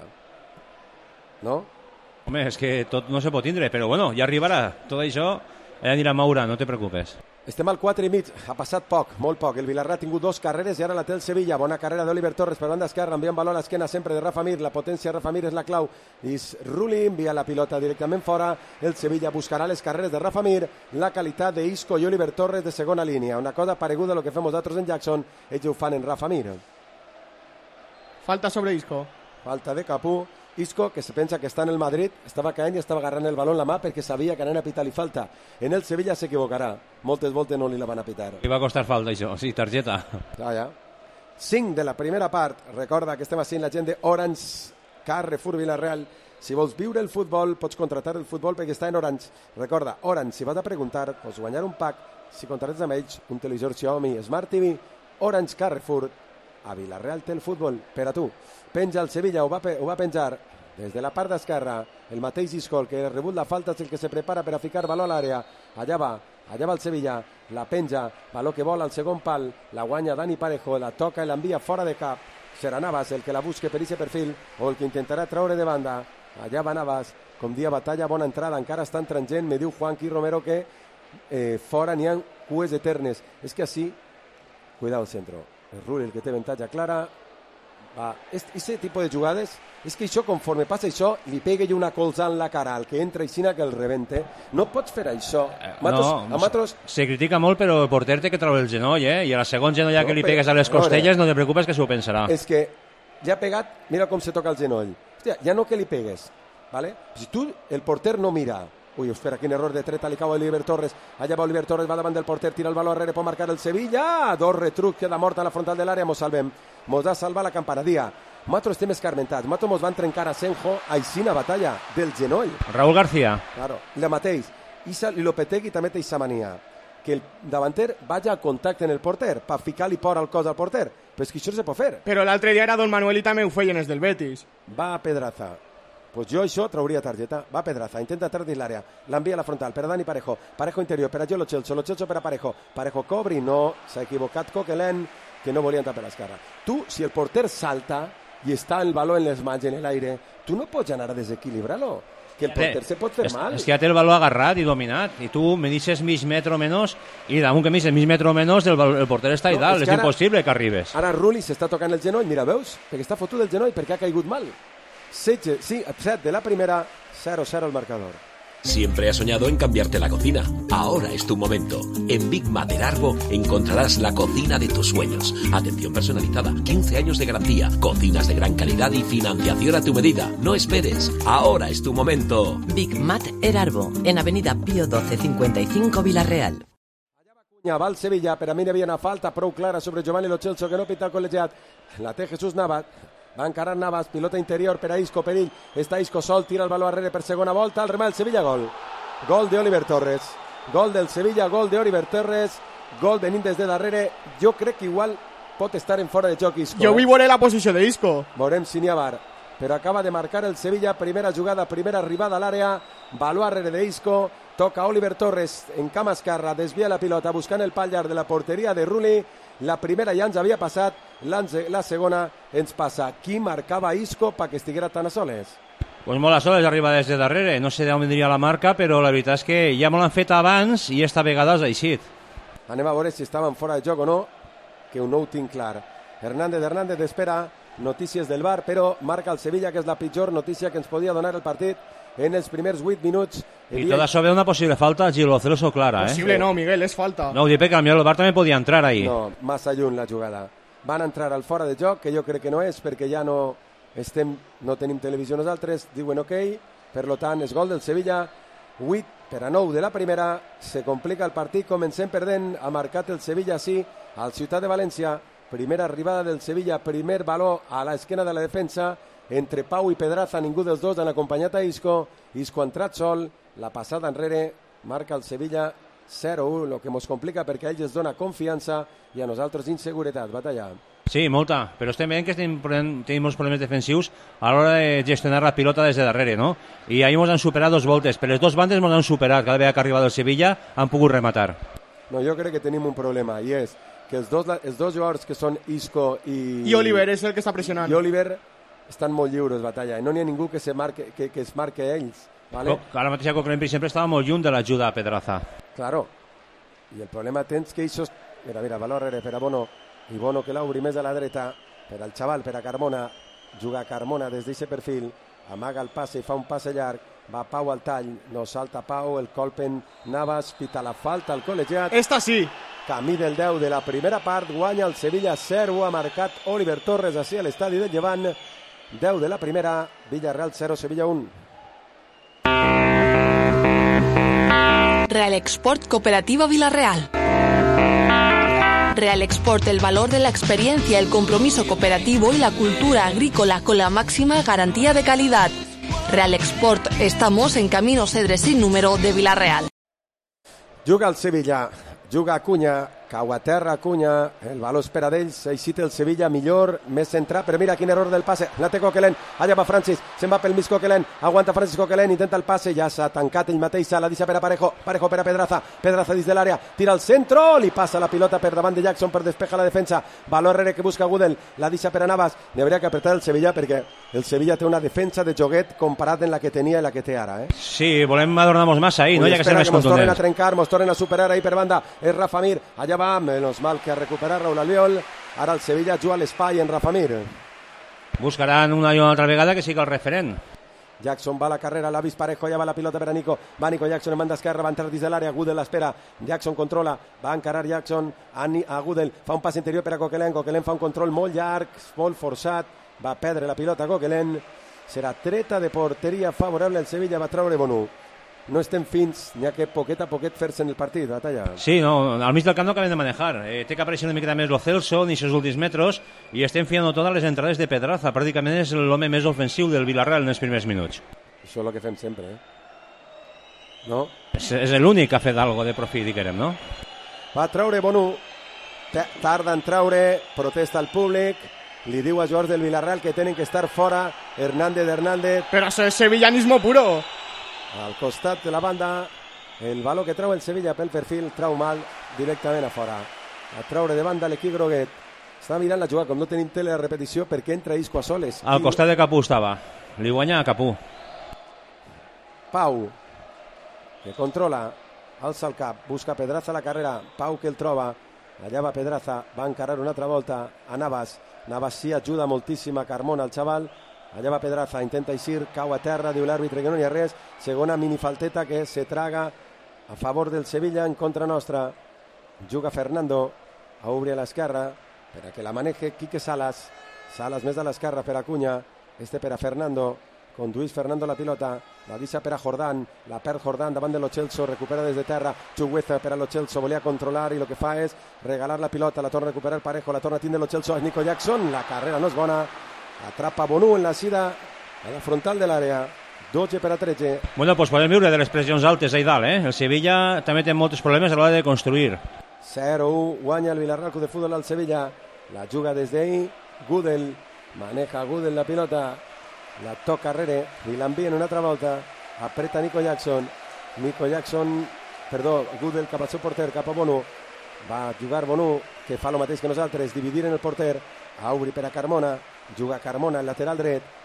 No? Home, és que tot no se pot tindre, però bueno, ja arribarà. Tot això ja anirà a moure, no te preocupes. Estem al quatre i mig, ha passat poc, molt poc. El Villarreal ha tingut dos carreres i ara la té el Sevilla. Bona carrera d'Oliver Torres per banda esquerra, envia un valor a l'esquena sempre de Rafa Mir. La potència de Rafa Mir és la clau. És Rulli, envia la pilota directament fora. El Sevilla buscarà les carreres de Rafa Mir, la qualitat de Isco i Oliver Torres de segona línia. Una cosa pareguda a lo que fem nosaltres en Jackson, ells ho fan en Rafa Mir. Falta sobre Isco. Falta de Capú. Isco, que se pensa que està en el Madrid, estava caent i estava agarrant el baló en la mà perquè sabia que anant a pitar li falta. En el Sevilla s'equivocarà. Moltes voltes no li la van a pitar. Li va costar falta, això. Sí, targeta. Ja, ja. cinc de la primera part. Recorda que estem així la gent de Orange Carrefour Villarreal. Si vols viure el futbol, pots contratar el futbol perquè està en Orange. Recorda, Orange, si vas a preguntar, pots guanyar un pack. Si contractes amb ells, un televisor Xiaomi Smart T V, Orange Carrefour, a Villarreal té el futbol per a tu. Penja el Sevilla, ho va, ho va penjar des de la part d'esquerra, el mateix Isco, el que ha rebut la falta, és el que se prepara per a ficar valor a l'àrea. Allà va, allà va el Sevilla, la penja, valor que vol al segon pal, la guanya Dani Parejo, la toca i l'envia fora de cap. Serà Navas el que la busque per aquest perfil o el que intentarà treure de banda. Allà va Navas, com dia batalla, bona entrada, encara estan transgent, me diu Juanqui Romero que eh, fora n'hi ha cues eternes. És que així, cuidado el centro. El Rulli, el que té avantatge clara. Va, aquest tipus de jugades, és que això, conforme passa això, li pega una colza en la cara al que entra i sina que el rebente. No pots fer això. Matos, no, Matos... se critica molt, però el porter té que treure el genoll, eh? I a la segon genoll no, que li pegues a les costelles, no te preocupes que s'ho pensarà. És que ja ha pegat, mira com se toca el genoll. Hòstia, ja no que li pegues, ¿vale? Si tu, el porter no mira... Ui, espera, quin error de treta, li cau a Oliver Torres. Allà va Oliver Torres, va davant del porter, tira el baló arrere, pot marcar el Sevilla. Dos retrucs, queda morta a la frontal de l'àrea, mos salvem. Mos ha salvat la campanadia. Nosaltres estem escarmentats. Nosaltres mos van trencar a Senjo a Isina batalla del genoll. Raúl García. Claro, la mateix. Isa Lopetegui també té aquesta mania. Que el davanter vagi a contacte en el porter per ficar-li por al cos al porter. Però és que això no se pot fer. Però l'altre dia era Don Manuel i també ho feien els del Betis. Va a Pedraza. Pues jo això trauria targeta. Va Pedraza, intenta entrar dins l'àrea. L'envia a la frontal per a Dani Parejo. Parejo interior per a Lo Celso. Lo Celso per a Parejo. Parejo cobri, no. S'ha equivocat Coquelin, que no volia entrar per l'esquerra. Tu, si el porter salta i està el baló en les mans en l'aire, tu no pots anar a desequilibrar-lo. Que el porter se pot fer es, mal. És que ja té el baló agarrat i dominat. I tu me dices mig metro menys i damunt que me dices mig metro menys el, el porter està no, i dalt. És, és ara, impossible que arribes. Ara Rulli s'està tocant el genoll. Mira, veus? Perquè està fotut el genoll perquè ha caigut mal. Seche, sí, set de la primera, cero cero el marcador. Siempre has soñado en cambiarte la cocina. Ahora es tu momento. En Big Mat Erarbo encontrarás la cocina de tus sueños. Atención personalizada, quince años de garantía, cocinas de gran calidad y financiación a tu medida. No esperes. Ahora es tu momento. Big Mat Erarbo, en Avenida Pío doce cincuenta y cinco Villarreal. Va el Sevilla, per a mi n'hi havia una falta prou clara sobre Giovanni Lo Celso que no pita el col·legiat. La té Jesús Navas. Va encarar Navas, pilota interior per a Isco, perill. Està Isco sol, tira el baló arrere per segona volta, el remat del Sevilla, gol. Gol de Oliver Torres. Gol del Sevilla, gol de Oliver Torres. Gol venint des de darrere. Jo crec que igual pot estar en fora de joc Isco. Jo vull veure la posició d'Isco. Veurem si n'hi ha bar. Però acaba de marcar el Sevilla, primera jugada, primera arribada a l'àrea. Baló arrere de Isco. Toca Oliver Torres en cama esquerra, desvia la pilota buscant el pal llarg de la porteria de Rulli. La primera ja ens havia passat, la segona ens passa. Qui marcava Isco perquè estiguera tan a soles? Pues molt a soles arriba des de darrere. No sé d'on vindria la marca, però la veritat és que ja me l'han fet abans i esta vegada és així. Anem a veure si estaven fora de joc o no, que no ho tinc clar. Hernández Hernández espera notícies del V A R, però marca el Sevilla, que és la pitjor notícia que ens podia donar el partit en els primers vuit minuts. I tot això ve una possible falta a Gilo Celso clara, eh? Possible no, Miguel, és falta. No, ho dic perquè el V A R també podia entrar ahí. No, massa lluny la jugada. Van entrar al fora de joc, que jo crec que no és, perquè ja no estem, no tenim televisió nosaltres, diuen ok, per lo tant és gol del Sevilla, vuit per a nou de la primera, se complica el partit, comencem perdent, ha marcat el Sevilla sí, al Ciutat de València, primera arribada del Sevilla, primer baló a l'esquena de la defensa, entre Pau i Pedraza, ningú dels dos han acompanyat a Isco, Isco ha entrat sol, la passada enrere, marca el Sevilla zero u, el que ens complica perquè a ells es dona confiança i a nosaltres inseguretat, batalla. Sí, molta, però estem veient que tenim, tenim molts problemes defensius a l'hora de gestionar la pilota des de darrere, no? I ahir ens han superat dos voltes, per les dues bandes ens han superat, cada vegada que ha arribat el Sevilla han pogut rematar. No, jo crec que tenim un problema, i és que els dos, els dos jugadors que són Isco i... I Oliver és el que està pressionant. I Oliver estan molt lliures, batalla, i no n'hi ha ningú que, se marque, que, que es marque a ells. ¿Vale? No, ara mateix a Coquelin, per exemple, estava molt lluny de l'ajuda a Pedraza. Claro, i el problema tens que això... Mira, mira, valor rere per a Bono, i Bono que l'obri més a la dreta, per al xaval, per a Carmona, juga Carmona des d'aquest perfil, amaga el passe i fa un passe llarg, va Pau al tall, no salta Pau, el colpen Navas, pita la falta al col·legiat. Esta sí. Camí del deu de la primera part, guanya el Sevilla zero, ha marcat Oliver Torres així a l'estadi del Llevant, deu de la primera, Villarreal zero, Sevilla un. Real Export Cooperativa Villarreal. Real Export, el valor de la experiencia, el compromiso cooperativo y la cultura agrícola con la máxima garantía de calidad. Real Export, estamos en Camino Cedre sin número de Villarreal. Juga el Sevilla, juga Acuña, cau a terra Acuña, el baló espera d'ells, així té el Sevilla millor, més centrat, però mira quin error del passe, la té Coquelin, allà va Francis, se'n va pel mig Coquelin, aguanta Francis Coquelin, intenta el passe, ja s'ha tancat ell mateix, la deixa per a Parejo, Parejo per a Pedraza, Pedraza dins de l'àrea, tira al centro, li passa la pilota per davant de Jackson per despejar la defensa, baló enrere que busca Gudel, la deixa per a Navas, hauria que apretar el Sevilla perquè el Sevilla té una defensa de joguet comparat en la que tenia i la que té ara, eh? Sí, volem adornar-nos massa ahí, no? Ja que ser més contundents. Mos tornen a trencar, mos tornen a superar ahí per banda, és Rafa Mir, allà va, menos mal que ha recuperat Raúl Albiol, ara el Sevilla juga a l'espai en Rafa Mir. Buscaran una i una altra vegada que sigui el referent. Jackson va a la carrera, l'ha vist Parejo, ja va la pilota per a Nico, va Nico Jackson en banda esquerra, va entrar dins de l'àrea, Gudel l'espera, Jackson controla, va encarar Jackson a, a Gudel, fa un pas interior per a Coquelin, Coquelin fa un control molt llarg, molt forçat, va perdre la pilota Coquelin, serà treta de porteria favorable al Sevilla, va treure Bonú. No estem fins, n'hi ha que poquet a poquet fer-se en el partit, batalla. Sí, no, al mig del camp no acabem de manejar. Eh, té que aparèixer una miqueta més lo Celso en aquests últims metres i estem fiant totes les entrades de Pedraza. Pràcticament és l'home més ofensiu del Villarreal en els primers minuts. Això és el que fem sempre, eh? No? És, és l'únic que ha fet algo de profit, diguem, no? Va treure Bonú, tarda en treure, protesta al públic, li diu a jugadors del Villarreal que tenen que estar fora, Hernández Hernández. Però això és sevillanismo puro. Al costat de la banda, el baló que treu el Sevilla pel perfil, trau mal directament a fora. A treure de banda l'equip groguet. Està mirant la jugada, com no tenim tele de repetició, perquè entra Isco a soles. Al costat de Capú estava. Li guanya a Capú. Pau, que controla, alça el cap, busca Pedraza a la carrera. Pau que el troba. Allà va Pedraza, va encarar una altra volta a Navas. Navas sí ajuda moltíssim a Carmona, el xaval. Allà va Pedraza, intenta eixir, cau a terra, diu l'àrbitre que no n'hi ha res. Segona minifalteta que se traga a favor del Sevilla en contra nostra. Juga Fernando, a obrir a l'esquerra, per a que la maneje Quique Salas. Salas més a l'esquerra per a Acuña, este per a Fernando. Conduís Fernando la pilota, la deixa per a Jordán, la perd Jordán davant de Lo Celso, recupera des de terra, Chugueza per a Lo Celso, volia controlar i el que fa és regalar la pilota, la torna a recuperar Parejo, la torna a tindre Lo Celso, és Nico Jackson, la carrera no és bona. Atrapa Bonú en la sida a la frontal de l'àrea, dotze per a tretze. Bueno, pues podem viure de les pressions altes ahí dalt, eh? El Sevilla també té molts problemes a l'hora de construir. zero u, guanya el Villarreal Club de Fútbol al Sevilla, la juga des d'ahí, Gudel, maneja Gudel la pilota, la toca rere i l'envien una altra volta, apreta Nico Jackson, Nico Jackson, perdó, Gudel cap al seu porter, cap a Bonú, va jugar Bonú, que fa el mateix que nosaltres, dividir en el porter, a obrir per a Carmona, juga Carmona, el lateral dret,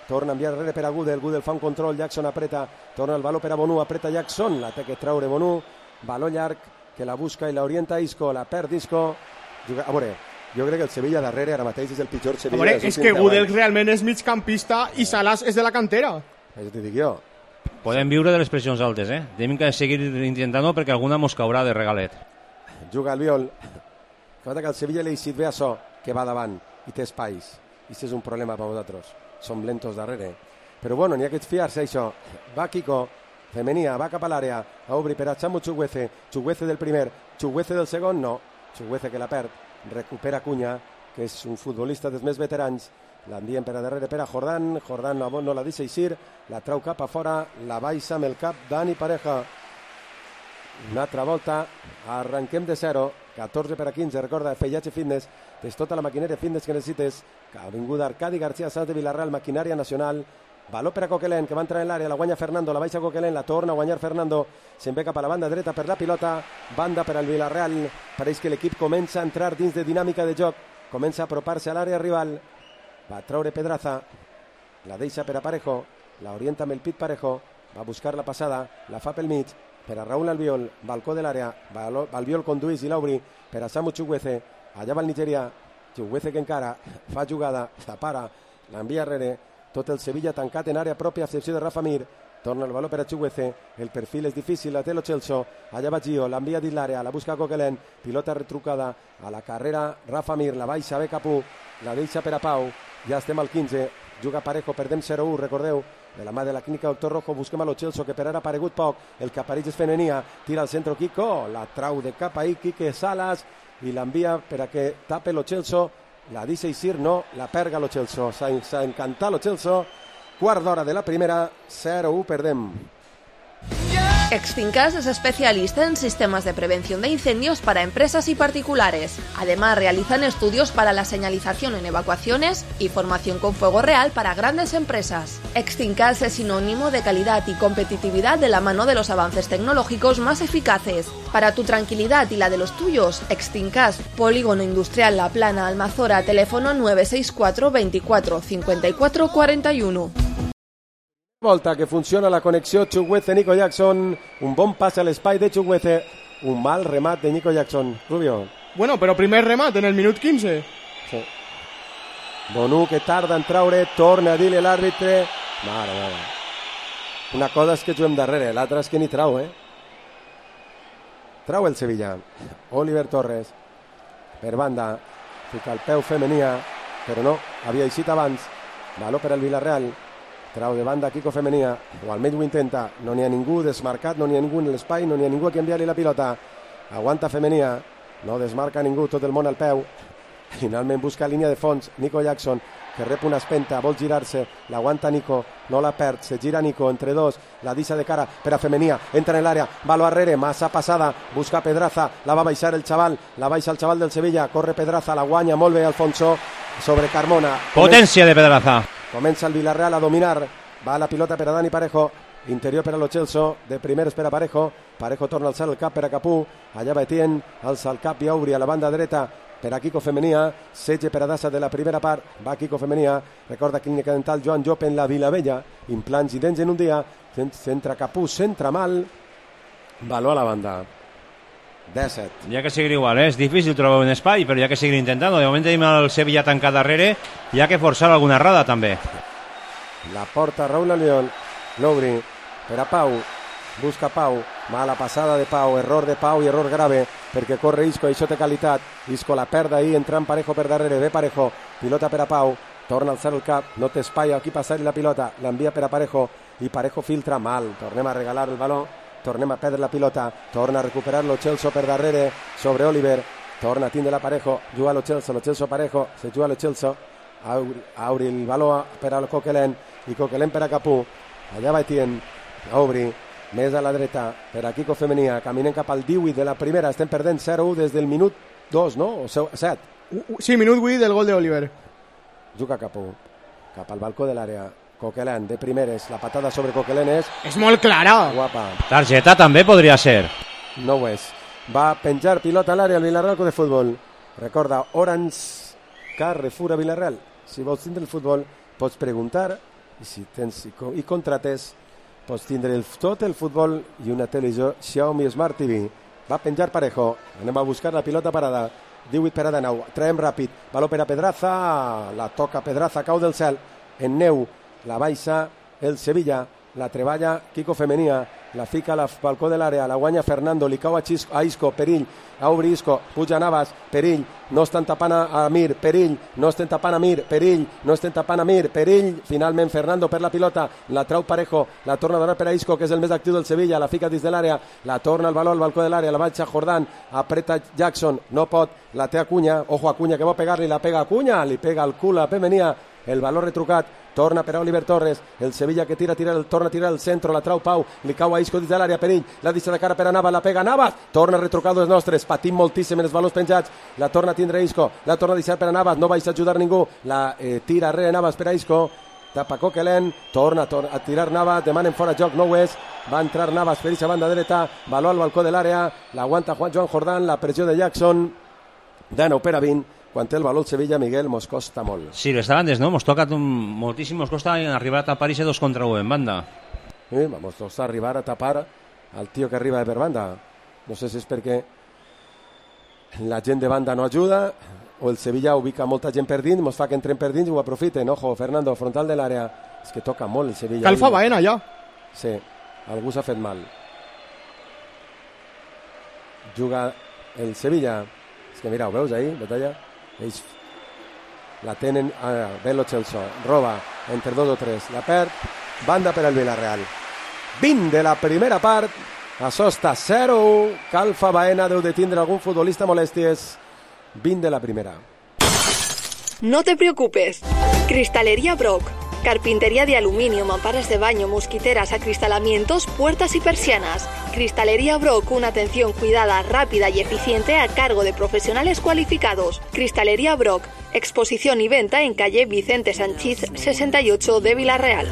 torna a enviar darrere per a Gudel, Gudel fa un control, Jackson apreta, torna el baló per a Bonú, apreta Jackson, la té que traure Bonú, baló llarg, que la busca i la orienta Isco, la perd Isco, juga... a veure, jo crec que el Sevilla darrere ara mateix és el pitjor Sevilla. A veure, és que Gudel realment és migcampista i Salas és de la cantera. Això t'hi dic jo. Podem viure de les pressions altes, eh? Tenim que seguir intentant-ho perquè alguna mos caurà de regalet. Juga Albiol. Que el Sevilla li ha bé això, que va davant i té espais. I això és un problema per vosaltres. Som lentos darrere. Però bueno, n'hi ha que fiar-se això. Va Kiko, Femenia, va cap a l'àrea, a obrir per a Chamu Chukwueze. Chukwueze del primer, Chukwueze del segon, no. Chukwueze que la perd, recupera Cunya, que és un futbolista dels més veterans. L'envien per a darrere per a Jordán, Jordán no, no la deixa eixir, la trau cap a fora, la baixa amb el cap Dani Pareja. Una altra volta, arrenquem de zero, catorze per a quinze, recorda, F I H Fitness, tens tota la maquinària fitness que necessites, avinguda Arcadi García Sanz de Vilarreal, maquinària nacional, baló per a Coquelin, que va entrar en l'àrea, la guanya Fernando, la baixa Coquelin, la torna a guanyar Fernando, se'n ve cap a la banda dreta per la pilota, banda per al Vilarreal, pareix que l'equip comença a entrar dins de dinàmica de joc, comença a apropar-se a l'àrea rival, va traure Pedraza, la deixa per a Parejo, la orienta amb el pit Parejo, va buscar la passada, la fa pel mig, per a Raúl Albiol, balcó de l'àrea, Albiol conduís i l'obri per a Samu Chukwueze, allà va el Nigeria, Chukwueze que encara fa jugada, la para, l'envia darrere, tot el Sevilla tancat en àrea pròpia, a excepció de Rafa Mir, torna el baló per a Chukwueze, el perfil és difícil, la té lo Celso, allà va Gio, l'envia dins l'àrea, la busca Coquelin, pilota retrucada, a la carrera Rafa Mir, la baixa bé Capú, la deixa per a Pau, ja estem al quinze, juga Parejo, perdem zero u, recordeu, de la mà de la clínica Doctor Rojo, busquem a lo Celso, que per ara ha aparegut poc, el que apareix és Femenia, tira al centre Kiko, la trau de cap ahí, Quique Salas, i l'envia per a que tape lo Celso, la deixa eixir, no, la perga lo Celso, s'ha encantat lo Celso, quart d'hora de la primera, zero u, perdem. Extincas es especialista en sistemas de prevención de incendios para empresas y particulares. Además, realizan estudios para la señalización en evacuaciones y formación con fuego real para grandes empresas. Extincas es sinónimo de calidad y competitividad de la mano de los avances tecnológicos más eficaces. Para tu tranquilidad y la de los tuyos, Extincas, Polígono Industrial La Plana, Almazora, teléfono nueve seis cuatro veinticuatro cincuenta y cuatro cuarenta y uno. Volta que funciona la connexió Chukwueze-Nico Jackson, un bon pas a l'espai de Chukwueze, un mal remat de Nico Jackson. Rubio. Bueno, però primer remat en el minut quinze. Sí. Bonú que tarda en traure, torna a dir-li l'àrbitre. Mare mare. Una cosa és que juguem darrere, l'altra és que ni trau, eh? Trau el Sevilla. Oliver Torres. Per banda. Fica el peu Femenia, però no, havia eixit abans. Baló per al Villarreal. Trau de banda Kiko Femenia, o almenys ho intenta, no n'hi ha ningú desmarcat, no n'hi ha ningú en l'espai, no n'hi ha ningú a qui enviar-li la pilota. Aguanta Femenia, no desmarca ningú, tot el món al peu. Finalment busca línia de fons, Nico Jackson, que rep una espenta, vol girar-se, l'aguanta Nico, no la perd, se gira Nico, entre dos, la deixa de cara per a Femenia, entra en l'àrea, balo arrere, massa passada, busca Pedraza, la va baixar el xaval, la baixa el xaval del Sevilla, corre Pedraza, la guanya molt bé Alfonso, sobre Carmona. Potència de Pedraza. Comença el Villarreal a dominar, va la pilota per a Dani Parejo, interior per a lo Celso, de primer espera Parejo, Parejo torna a alçar el cap per a Capú, allà va Etienne, alça el cap i obri a la banda dreta per a Kiko Femenia, setge per a Dassa de la primera part, va Kiko Femenia, recorda clínica dental Joan Llop en la Vilavella, implants i dents en un dia, centra Capú, centra mal, baló a la banda. disset. Hi ha que seguir igual, eh? És difícil trobar un espai, però hi ha que seguir intentant. De moment tenim el Sevilla tancat darrere, hi ha que forçar alguna errada també. La porta Raúl Albiol, l'obri per a Pau, busca Pau, mala passada de Pau, error de Pau i error grave, perquè corre Isco, això té qualitat, Isco la perd ahí, entrant Parejo per darrere, ve Parejo, pilota per a Pau, torna a alçar el cap, no té espai aquí passar-li la pilota, l'envia per a Parejo, i Parejo filtra mal, tornem a regalar el baló, tornem a perdre la pilota, torna a recuperar-lo Celso per darrere, sobre Oliver, torna a tindre la Parejo, juga lo Celso, lo Celso Parejo, se juga lo Celso, obri el baló per a Coquelin, i Coquelin per a Capú, allà va Etienne, obri, més a la dreta, per a Kiko Femenia, caminen cap al divuit de la primera, estem perdent zero u des del minut dos, no? O set? Sí, minut vuit del gol d'Oliver. Juga Capú, cap al balcó de l'àrea, Coquelin, de primeres, la patada sobre Coquelin és... És molt clara! Guapa. Targeta també podria ser. No ho és. Va penjar pilota a l'àrea al Villarreal de Futbol. Recorda, Orange Carrefour a Villarreal. Si vols tindre el futbol, pots preguntar i si tens i, i contrates pots tindre el, tot el futbol i una televisió Xiaomi Smart T V. Va penjar Parejo, anem a buscar la pilota parada, divuit per a de nou, traiem ràpid, valor per a Pedraza, la toca Pedraza, cau del cel, en neu, la baixa el Sevilla, la treballa Kiko Femenia, la fica al balcó de l'àrea, la guanya Fernando, li cau a, Xisco, a Isco, perill, a obrir Isco, puja Navas, perill, no estan tapant a Mir, perill, no estan tapant a Mir, perill, no estan tapant a Mir, perill, finalment Fernando per la pilota, la trau Parejo, la torna a donar per a Isco, que és el més actiu del Sevilla, la fica dins de l'àrea, la torna al valor al balcó de l'àrea, la baixa Jordán, apreta Jackson, no pot, la té Acuña, ojo Acuña que vol pegar-li, la pega Acuña, li pega al cul a Femenia, el valor retrucat, torna per a Oliver Torres, el Sevilla que tira, tira, torna a tirar al centre, la trau Pau, li cau a Isco dins de l'àrea, perill, la deixa de cara per a Navas, la pega Navas, torna a retrucar els nostres, patim moltíssim en els valors penjats, la torna a tindre Isco, la torna a deixar per a Navas, no vais a ajudar ningú, la eh, tira arrere Navas per a Isco, tapa Coquelin, torna, torna a tirar Navas, demanen fora joc, no ho és, va entrar Navas per aquesta banda dreta, valor al balcó de l'àrea, l'aguanta Juan Joan Jordán, la pressió de Jackson, de nou per a vint, quan té el valor el Sevilla, Miguel, mos costa molt. Sí, les bandes, no? Mos toca moltíssim, mos costa arribar a tapar i dos contra u en banda. Sí, vamos a arribar a tapar al tío que arriba de per banda. No sé si és perquè la gent de banda no ajuda o el Sevilla ubica molta gent per dins, mos fa que entren per dins i ho aprofiten. Ojo, Fernando, frontal de l'àrea. És que toca molt el Sevilla. Calfa Baena, ja. Sí, algú s'ha fet mal. Juga el Sevilla. És que mira, ho veus ahí, batalla? Ells la tenen, ah, ve lo Celso, roba entre dos o tres, la perd, banda per al Villarreal. vint de la primera part, això està zero u, Calfa Baena deu de tindre algun futbolista molèsties, vint de la primera. No te preocupes, Cristalería Brock. Carpintería de aluminio, mamparas de baño, mosquiteras, acristalamientos, puertas y persianas. Cristalería Brock, una atención cuidada, rápida y eficiente a cargo de profesionales cualificados. Cristalería Brock, exposición y venta en calle Vicente Sanchís sesenta y ocho de Villarreal.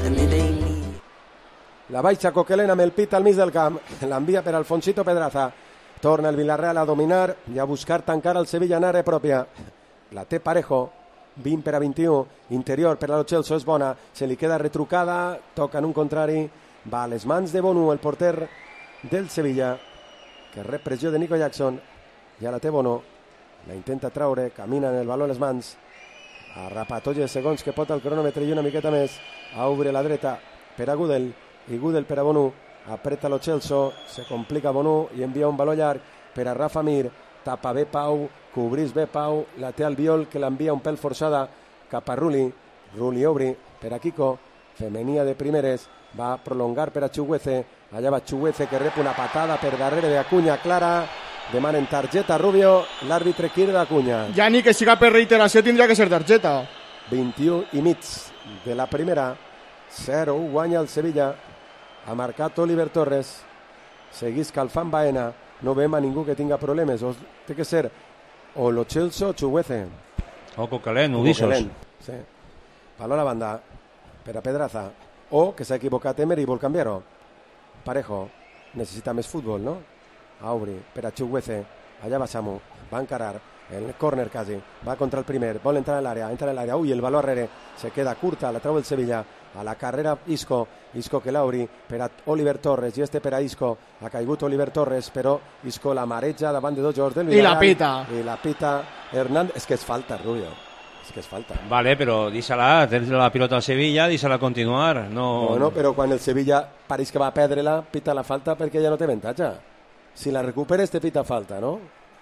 La baixa Coquelin amb el pit al mig del camp, l'envia per Alfonsito Pedraza. Torna el Villarreal a dominar i a buscar tancar el Sevilla en àrea pròpia. La té Parejo. vint per a vint-i-u, interior per a lo Celso és bona, se li queda retrucada, toca en un contrari, va a les mans de Bonu, el porter del Sevilla, que rep pressió de Nico Jackson, ja la té Bono, la intenta traure, camina en el baló a les mans, a rapatolla de segons que pot el cronòmetre i una miqueta més, a obre la dreta per a Gudel, i Gudel per a Bonu, apreta lo Celso, se complica Bonu i envia un baló llarg per a Rafa Mir, tapa bé Pau, cobrís bé Pau, la té Albiol que l'envia un pèl forçada cap a Ruli, Ruli obri per a Kiko, Femenia de primeres, va a prolongar per a Chuguece, allà va Chuguece que rep una patada per darrere de Acuña clara, demanen targeta Rubio, l'àrbitre crida Acuña. Ja ni que siga per reiteració tindria que ser targeta. vint-i-u i mig de la primera, zero u guanya el Sevilla, ha marcat Oliver Torres, seguís calfant Baena, no veiem a ningú que tinga problemes, o té que ser o lo Celso o Chuguece. O Coquelin, ho dices. Sí. Valor a banda per a Pedraza, o que s'ha equivocat Emery i vol canviar-ho. Parejo, necessita més futbol, no? A obrir per a Chuguece, allà va Samu, va encarar, en el córner quasi, va contra el primer, vol entrar en l'àrea, entra en l'àrea, ui, el valor arrere, se queda curta, la trau el Sevilla, a la carrera Isco, Isco que l'obri per a Oliver Torres, i este per a Isco, ha caigut Oliver Torres, però Isco la mareja davant de dos jugadors del Villarreal. I la pita. I la pita Hernández, és que és falta, Rubio, és que és falta. Vale, però deixa-la, tens la pilota al Sevilla, deixa-la continuar. No... Bueno, però quan el Sevilla pareix que va a perdre-la, pita la falta perquè ja no té avantatge. Si la recuperes te pita falta, no?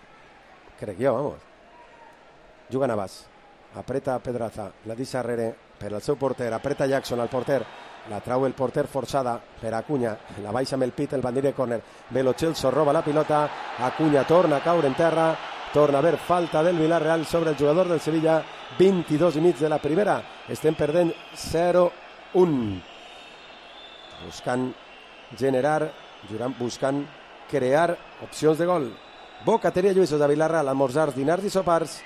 Crec jo, vamos. Juga Navas, apreta Pedraza, la deixa arrere per al seu porter, apreta Jackson al porter, la trau el porter forçada per Acuña, la baixa amb el pit el bandir de córner, ve lo Celso, roba la pilota, Acuña torna a caure en terra, torna a haver falta del Villarreal sobre el jugador del Sevilla, vint-i-dos i mig de la primera, estem perdent zero un, buscant generar, buscant crear opcions de gol. Bocateria Lluïsos de Villarreal, almorzars, dinars i sopars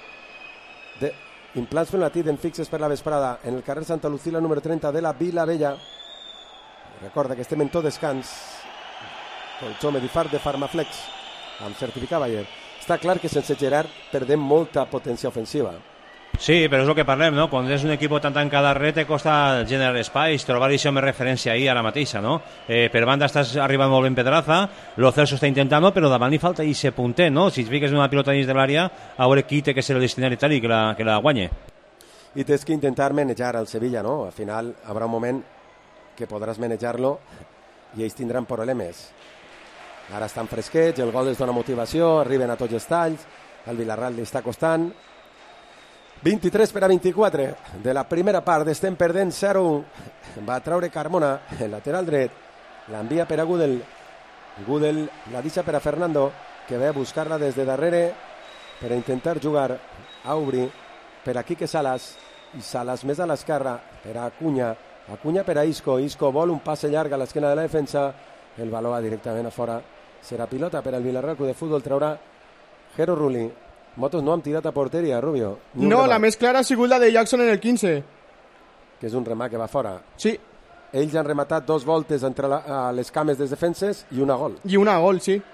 de implants Fenlatiden fixes per la vesprada en el carrer Santa Lucila número trenta de la Vila Vella. Recorda que estem en tot descans, colxó Medifart de Farmaflex amb certificat Bayer. Està clar que sense Gerard perdem molta potència ofensiva, Sí, però és el que parlem, no? Quan és un equip tan tancat darrere te costa generar espais, trobar això més referència ahir ara mateixa, no? Eh, per banda estàs arribant molt ben Pedraza, lo Celso està intentant-ho, però davant li falta i se punter, no? Si et fiques una pilota dins de l'àrea, a veure qui té que ser el destinari tal i que la, que la guanye. I tens que intentar manejar el Sevilla, no? Al final habrà un moment que podràs manejar-lo i ells tindran problemes. Ara estan fresquets, el gol els dona motivació, arriben a tots els talls, el Villarreal li està costant. vint-i-tres per a vint-i-quatre de la primera part, estem perdent zero u. Va traure Carmona, el lateral dret, l'envia per a Gudel. Gudel la deixa per a Fernando, que ve a buscar-la des de darrere per a intentar jugar a obrir per a Quique Salas, i Salas més a l'esquerra per a Acuña, Acuña per a Isco, Isco vol un passe llarg a l'esquena de la defensa, el baló va directament a fora, serà pilota per al Villarreal Club de Futbol, traurà Jero Rulli. Motos no han tirat a porteria, Rubio. No, la més clara ha sigut la de Jackson en el quinze. Que és un remat que va fora. Sí. Ells han rematat dos voltes entre la, a les cames dels defenses i una gol. I una gol, sí.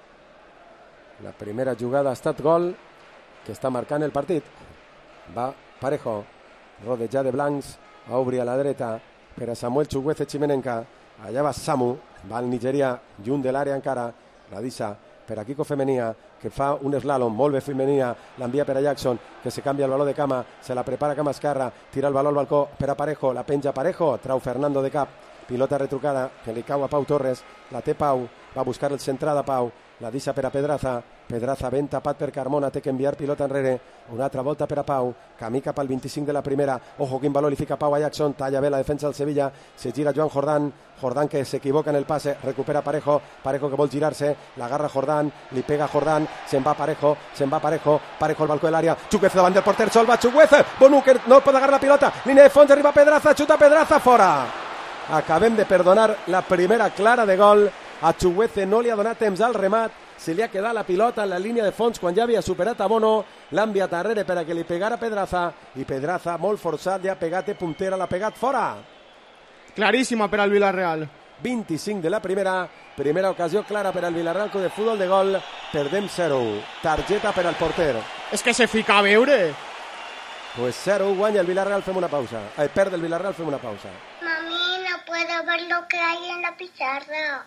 La primera jugada ha estat gol, que està marcant el partit. Va Parejo, rodejat de blancs, a obrir a la dreta per a Samuel Chukwueze Chimenenka. Allà va Samu, va el nigerià, lluny de l'àrea encara, la deixa per a Kiko Femenia, que fa un slalom molt bé Femenia, l'envia per a Jackson, que se canvia el baló de cama, se la prepara cama esquerra, tira el baló al balcó per a Parejo, la penja Parejo, trau Fernando de cap, pilota retrucada, que li cau a Pau Torres, la té Pau, va buscar el centrada Pau, la deixa per a Pedraza, Pedraza ben tapat per Carmona, té que enviar pilota enrere, una altra volta per a Pau, camí cap al vint-i-cinc de la primera, ojo quin baló li fica Pau a Jackson, talla bé la defensa del Sevilla, se gira Joan Jordán, Jordán que s'equivoca en el passe, recupera Parejo, Parejo que vol girar-se, l'agarra Jordán, li pega Jordán, se'n va Parejo, se'n va Parejo, Parejo al balcó de l'àrea, Chukwueze davant del porter, sol va Chukwueze, Bonuque no pot agarrar la pilota, línia de fons, arriba Pedraza, xuta Pedraza, fora. Acabem de perdonar la primera clara de gol, a Chukwueze no li ha donat temps al remat, se li ha quedat la pilota en la línia de fons quan ja havia superat a Bono, l'ha enviat darrere per a que li pegara Pedraza, i Pedraza, molt forçat, li ha pegat de puntera, l'ha pegat fora. Claríssima per al Villarreal. vint-i-cinc de la primera, primera ocasió clara per al Villarreal Club de Futbol de gol, perdem zero u. Targeta per al porter. És que se fica a veure. Pues zero u, guanya el Villarreal, fem una pausa. Eh, perd el Villarreal, fem una pausa. Mami, no puedo ver lo que hay en la pizarra.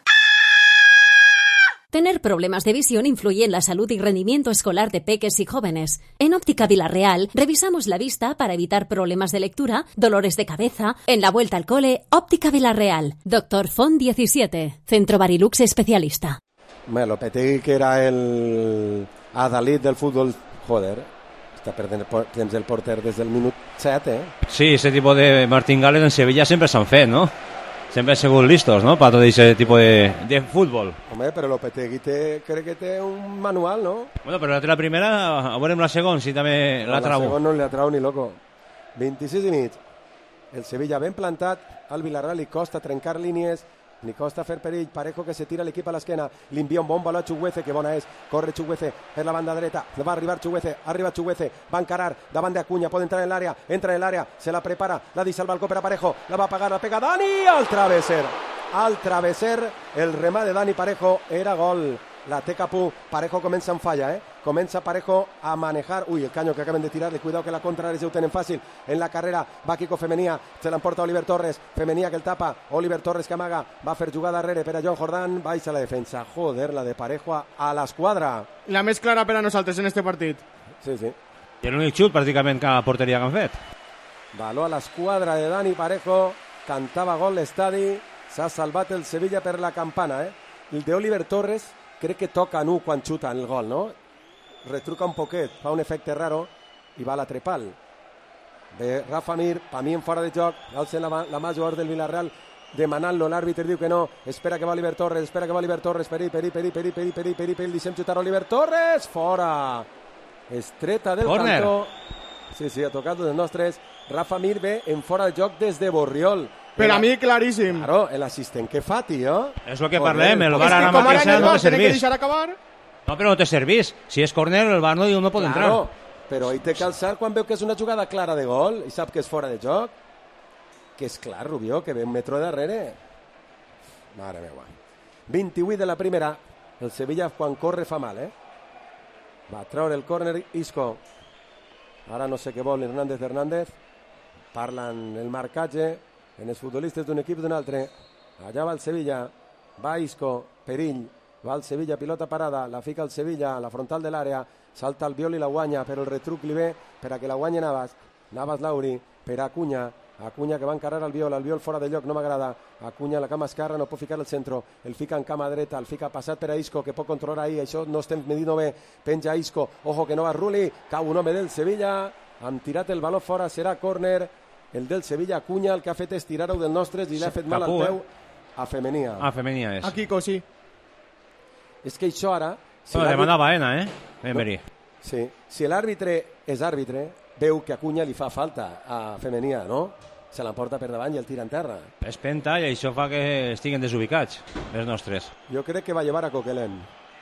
Tener problemas de visión influye en la salud y rendimiento escolar de peques y jóvenes. En Óptica Villarreal revisamos la vista para evitar problemas de lectura, dolores de cabeza. En la vuelta al cole, Óptica Villarreal. Doctor Font diecisiete. Centro Barilux especialista. Bueno, Lopetegui, que era el adalid del futbol, joder, està perdent el temps del porter des del minut set, eh? Sí, ese tipo de martingales en Sevilla sempre s'han fet, no? Sempre han sigut listos, ¿no? Para todo ese tipo de, de fútbol. Hombre, pero Lopetegui té, crec que té un manual, ¿no? Bueno, però la primera, a veure la segona, si també no, la trau. La segona no la trau ni loco. vint-i-sis i mig. El Sevilla ben plantat, al Villarreal li costa trencar línies, li costa fer perill, Parejo que se tira l'equip a l'esquena, li envia un bon baló a Chukwueze, que bona és, corre Chukwueze per la banda dreta, va arribar Chukwueze, arriba Chukwueze, va encarar davant de Acuña, pot entrar en l'àrea, entra en l'àrea, se la prepara, la deixa al balcó per a Parejo, la va pagar, la pega Dani, al travesser, al travesser, el remat de Dani Parejo era gol, la té Capú, Parejo comença en falla, eh? Comença Parejo a manejar, ui, el caño que acaben de tirar-li, cuidado que la contraria ja ho tenen fàcil, en la carrera, va Kiko Femenia, se l'emporta Oliver Torres, Femenia que el tapa, Oliver Torres que amaga, va a fer jugada darrere per a Joan Jordán, baixa la defensa, joder, la de Parejo a, a l'esquadra. La més clara per a nosaltres en este partit. Sí, sí. I l'únic xut pràcticament que a porteria que han fet. Baló a l'esquadra de Dani Parejo, cantava gol l'estadi, s'ha salvat el Sevilla per la campana, eh? El de Oliver Torres crec que toca nu quan xuta el gol, no? Retruca un poquet, fa un efecte raro i va a la trepal. Ve Rafa Mir, pa mi en fora de joc, alça la, la mà jugador del Villarreal, demanant-lo, l'àrbitre diu que no, espera que va Oliver Torres, espera que va Oliver Torres, peri, peri, peri, peri, peri, peri, peri, peri, deixem xutar Oliver Torres, fora! Estreta del Corner. cantó. Sí, sí, ha tocat dels nostres. Rafa Mir ve en fora de joc des de Borriol. Per a mi, claríssim. Claro, l'assistent que fa, tio. És el que parlem, el És bar que ara com ara en mateix el no bar te tenen que servís. deixar acabar. No, però no te servís. Si és córner, el bar no diu no pot entrar. Claro, però ell té que alçar quan veu que és una jugada clara de gol i sap que és fora de joc. Que és clar, Rubió, que ve un metro darrere. Mare meva. vint-i-vuit de la primera. El Sevilla quan corre fa mal, eh? Va treure el córner Isco. Ara no sé què vol Hernández Hernández. Parlen el marcatge en els futbolistes d'un equip d'un altre. Allà va el Sevilla, va Isco, perill, va el Sevilla, pilota parada, la fica el Sevilla a la frontal de l'àrea, salta el Viol i la guanya, però el retruc li ve per a que la guanyi Navas. Navas Lauri, per a Acuña, Acuña que va encarar al Viol, el Viol fora de lloc, no m'agrada. Acuña a la cama esquerra, no pot ficar al centre, el fica en cama dreta, el fica passat per a Isco, que pot controlar ahir, això no estem medint bé, penja Isco, ojo que no va Rulli, cau un home del Sevilla, han tirat el baló fora, serà córner, el del Sevilla, Acuña, el que ha fet és tirar-ho del nostres i l'ha fet mal al peu a Femenia. A Femenia és. A Kiko, sí. És que això ara... Si no, demana Baena, eh? Emery. Sí, si l'àrbitre és àrbitre, veu que Acuña li fa falta a Femenia, no? Se l'emporta per davant i el tira en terra. És penta i això fa que estiguen desubicats, els nostres. Jo crec que va llevar a Coquelin.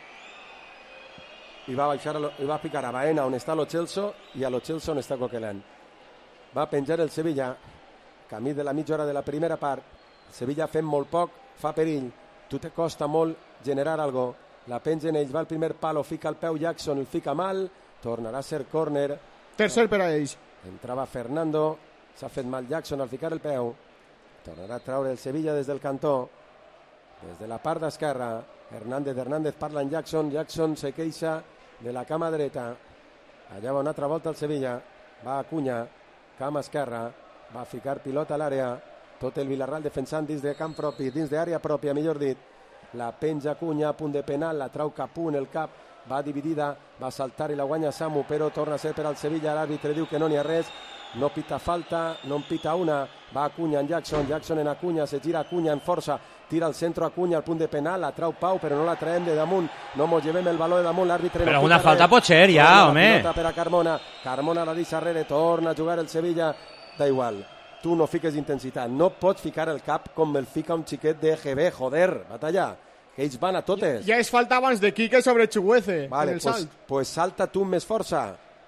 I va, baixar lo, i va picar a Baena on està lo Chelsea i a lo Chelsea on està Coquelin. Va penjar el Sevilla, camí de la mitja hora de la primera part. Sevilla fent molt poc, fa perill. Tu te costa molt generar algo. La pengen ells, va al primer palo, fica el peu Jackson, el fica mal, tornarà a ser córner. Tercer per a ells. Entrava Fernando, s'ha fet mal Jackson al ficar el peu. Tornarà a traure el Sevilla des del cantó. Des de la part d'esquerra, Hernández Hernández parla en Jackson, Jackson se queixa de la cama dreta. Allà va una altra volta el Sevilla, va Acuña, cama esquerra, va ficar pilota a l'àrea, tot el Villarreal defensant dins de camp propi, dins d'àrea pròpia, millor dit. La penja Acuña, a punt de penal, la trau Capú en el cap, va dividida, va saltar i la guanya Samu, però torna a ser per al Sevilla, l'àrbitre diu que no n'hi ha res, no pita falta, no en pita una, va Acuña en Jackson, Jackson en Acuña, se gira Acuña en força, tira al centre Acuña al punt de penal, la trau Pau, però no la traiem de damunt, no mos llevem el baló de damunt, l'àrbitre però no una falta pot ser, ja, home. Pilota per a Carmona, Carmona la deixa arrere, torna a jugar el Sevilla, da igual, tu no fiques intensitat, no pots ficar el cap com el fica un xiquet de G B, joder, batalla, que ells van a totes. Ja es falta abans de Quique sobre Chuguece, vale, en el pues, salt. Pues salta tu amb més força.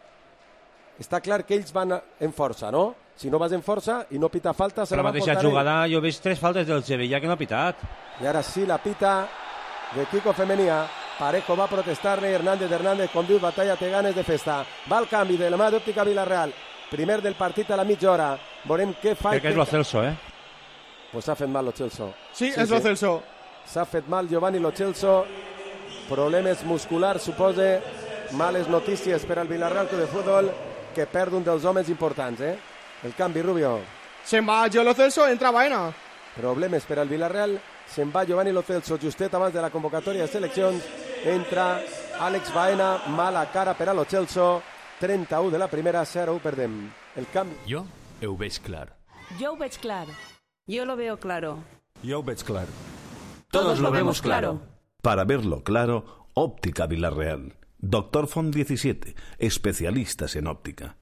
Està clar que ells van en força, no? Si no vas en força i no pita falta, se la, la la va mateixa portar jugada, ell. Jo he vist tres faltes del Sevilla que no ha pitat. I ara sí, la pita de Kiko Femenia. Parejo va a protestar-ne, Hernández Hernández, com diu, batalla, té ganes de festa. Va el canvi de la mà d'Òptica Villarreal. Primer del partit a la mitja hora. Veurem què fa. Crec que és lo Celso, eh? Pues s'ha fet mal lo Celso. Sí, sí és lo sí. Celso. S'ha fet mal Giovanni Lo Celso, problemes musculars, supose, males notícies per al Villarreal Club de Futbol, que perd un dels homes importants, eh? El canvi, Rubio. Se'n va Lo Celso, entra Baena. Problemes per al Villarreal, se'n va Giovanni Lo Celso, justet abans de la convocatòria de seleccions, entra Àlex Baena, mala cara per a Lo Celso, trenta-u de la primera, zero, perdem. El canvi. Jo ho veig clar. Jo ho veig clar. Jo lo veo claro. Jo ho veig clar. Todos lo vemos claro. Para verlo claro, Óptica Villarreal. Doctor Font diecisiete, especialistas en óptica.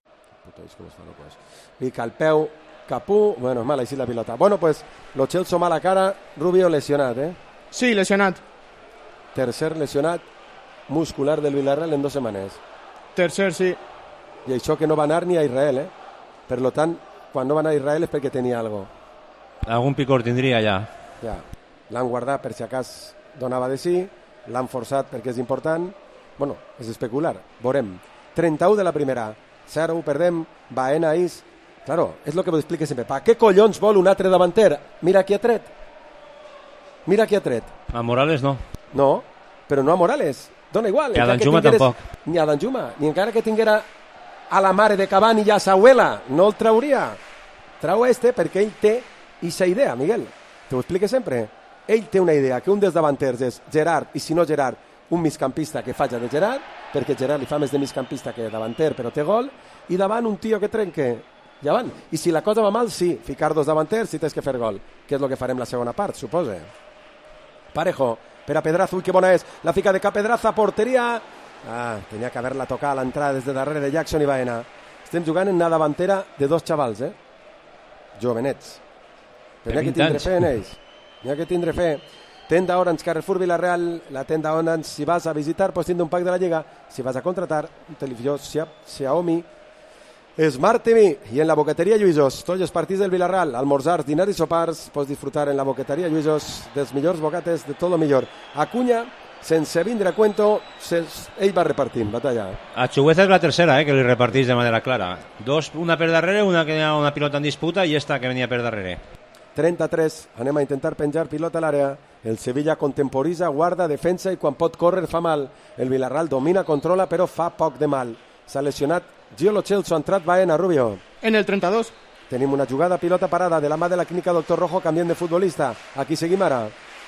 Pica el peu, Capú, bueno, mala així la pilota. Bueno, pues, Lo Celso mala cara, Rubio lesionat, eh? Sí, lesionat. Tercer lesionat muscular del Villarreal en dos setmanes. Tercer, sí. I això que no va anar ni a Israel, eh? Per lo tant, quan no va anar a Israel és perquè tenia algo. Algun picor tindria ja. Ja. L'han guardat per si acas donava de sí, l'han forçat perquè és important. Bueno, és especular. Veurem. trenta-u de la primera. zero, perdem. Baena is. Claro, és lo que vos explique sempre. Pa què collons vol un altre davanter? Mira qui ha tret. Mira qui ha tret. A Morales no. No, però no a Morales. Dona igual. I a Danjuma tampoc. Ni a Danjuma. Ni encara que tinguera a la mare de Cavani i a Sauela. No el trauria. Trau este perquè ell té aquesta idea, Miguel. Te ho explique sempre. Ell té una idea, que un dels davanters és Gerard, i si no Gerard, un migcampista que faci de Gerard, perquè Gerard li fa més de migcampista que davanter, però té gol, i davant un tio que trenque. Ja van. I si la cosa va mal, sí, ficar dos davanters si tens que fer gol, que és el que farem la segona part, supose. Parejo, per a Pedraza, ui, que bona és, la fica de cap Pedraza, porteria. Ah, tenia que haver-la tocat a l'entrada des de darrere de Jackson i Baena. Estem jugant en una davantera de dos xavals, eh? Jovenets. Però n'hi ha que tindre fe en ells. N'hi ha que tindre fe. Tenda Orange, Carrefour Villarreal, la tenda Orange, si vas a visitar, pues tindre un pack de la Lliga. Si vas a contratar, un televisor Xiaomi Smart T V. I en la boqueteria Lluïsos, tots els partits del Villarreal, almorzars, dinars i sopars, pots disfrutar en la boqueteria Lluïsos dels millors bocates, de tot el millor. Acuña sense vindre a cuento, ses... ell va repartint, batalla. A Chugueza és la tercera, eh, que li repartís de manera clara. Dos, una per darrere, una que tenia una pilota en disputa i esta que venia per darrere. trenta-tres, anem a intentar penjar pilota a l'àrea. El Sevilla contemporitza, guarda, defensa i quan pot córrer fa mal. El Villarreal domina, controla, però fa poc de mal. S'ha lesionat Gio Lo Celso, ha entrat Baena, Rubio. En el trenta-dos. Tenim una jugada pilota parada de la mà de la clínica Doctor Rojo, canviem de futbolista. Aquí seguim ara.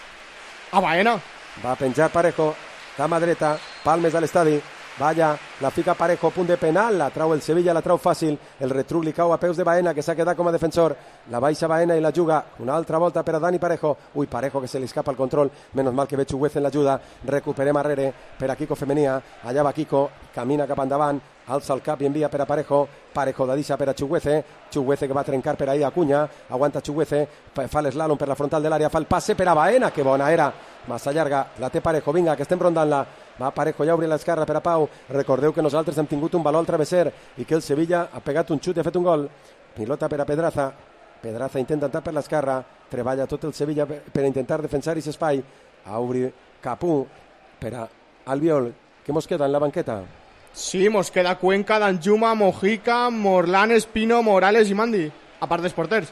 A Baena. Va a penjar Parejo, cama dreta, palmes a l'estadi. Vaya, la fica Parejo, punt de penal, la trau el Sevilla, la trau fàcil, el retruc li cau a peus de Baena, que s'ha quedat com a defensor, la baixa Baena i la juga, una altra volta per a Dani Parejo, ui, Parejo que se li escapa el control, menos mal que ve Chuguez en l'ajuda, recuperem arrere per a Kiko Femenia, allà va Kiko, camina cap endavant, alça el cap i envia per a Parejo, Parejo d'Adissa per a Chuguece, Chuguece que va trencar per ahí a Acuña, aguanta Chuguece, fa l'eslàlom per la frontal de l'àrea, fa el passe per a Baena, que bona era, massa llarga, la té Parejo, vinga, que estem rondant-la, va Parejo, ja obri l'esquerra per a Pau, recordeu que nosaltres hem tingut un baló al travesser i que el Sevilla ha pegat un xut i ha fet un gol, pilota per a Pedraza, Pedraza intenta entrar per l'esquerra, treballa tot el Sevilla per, per intentar defensar aquest espai, a obrir Capú per a Albiol, que mos queda en la banqueta? Sí, mos queda Cuenca, Danjuma, Mojica, Morlán, Espino, Morales i Mandi, a part dels porters.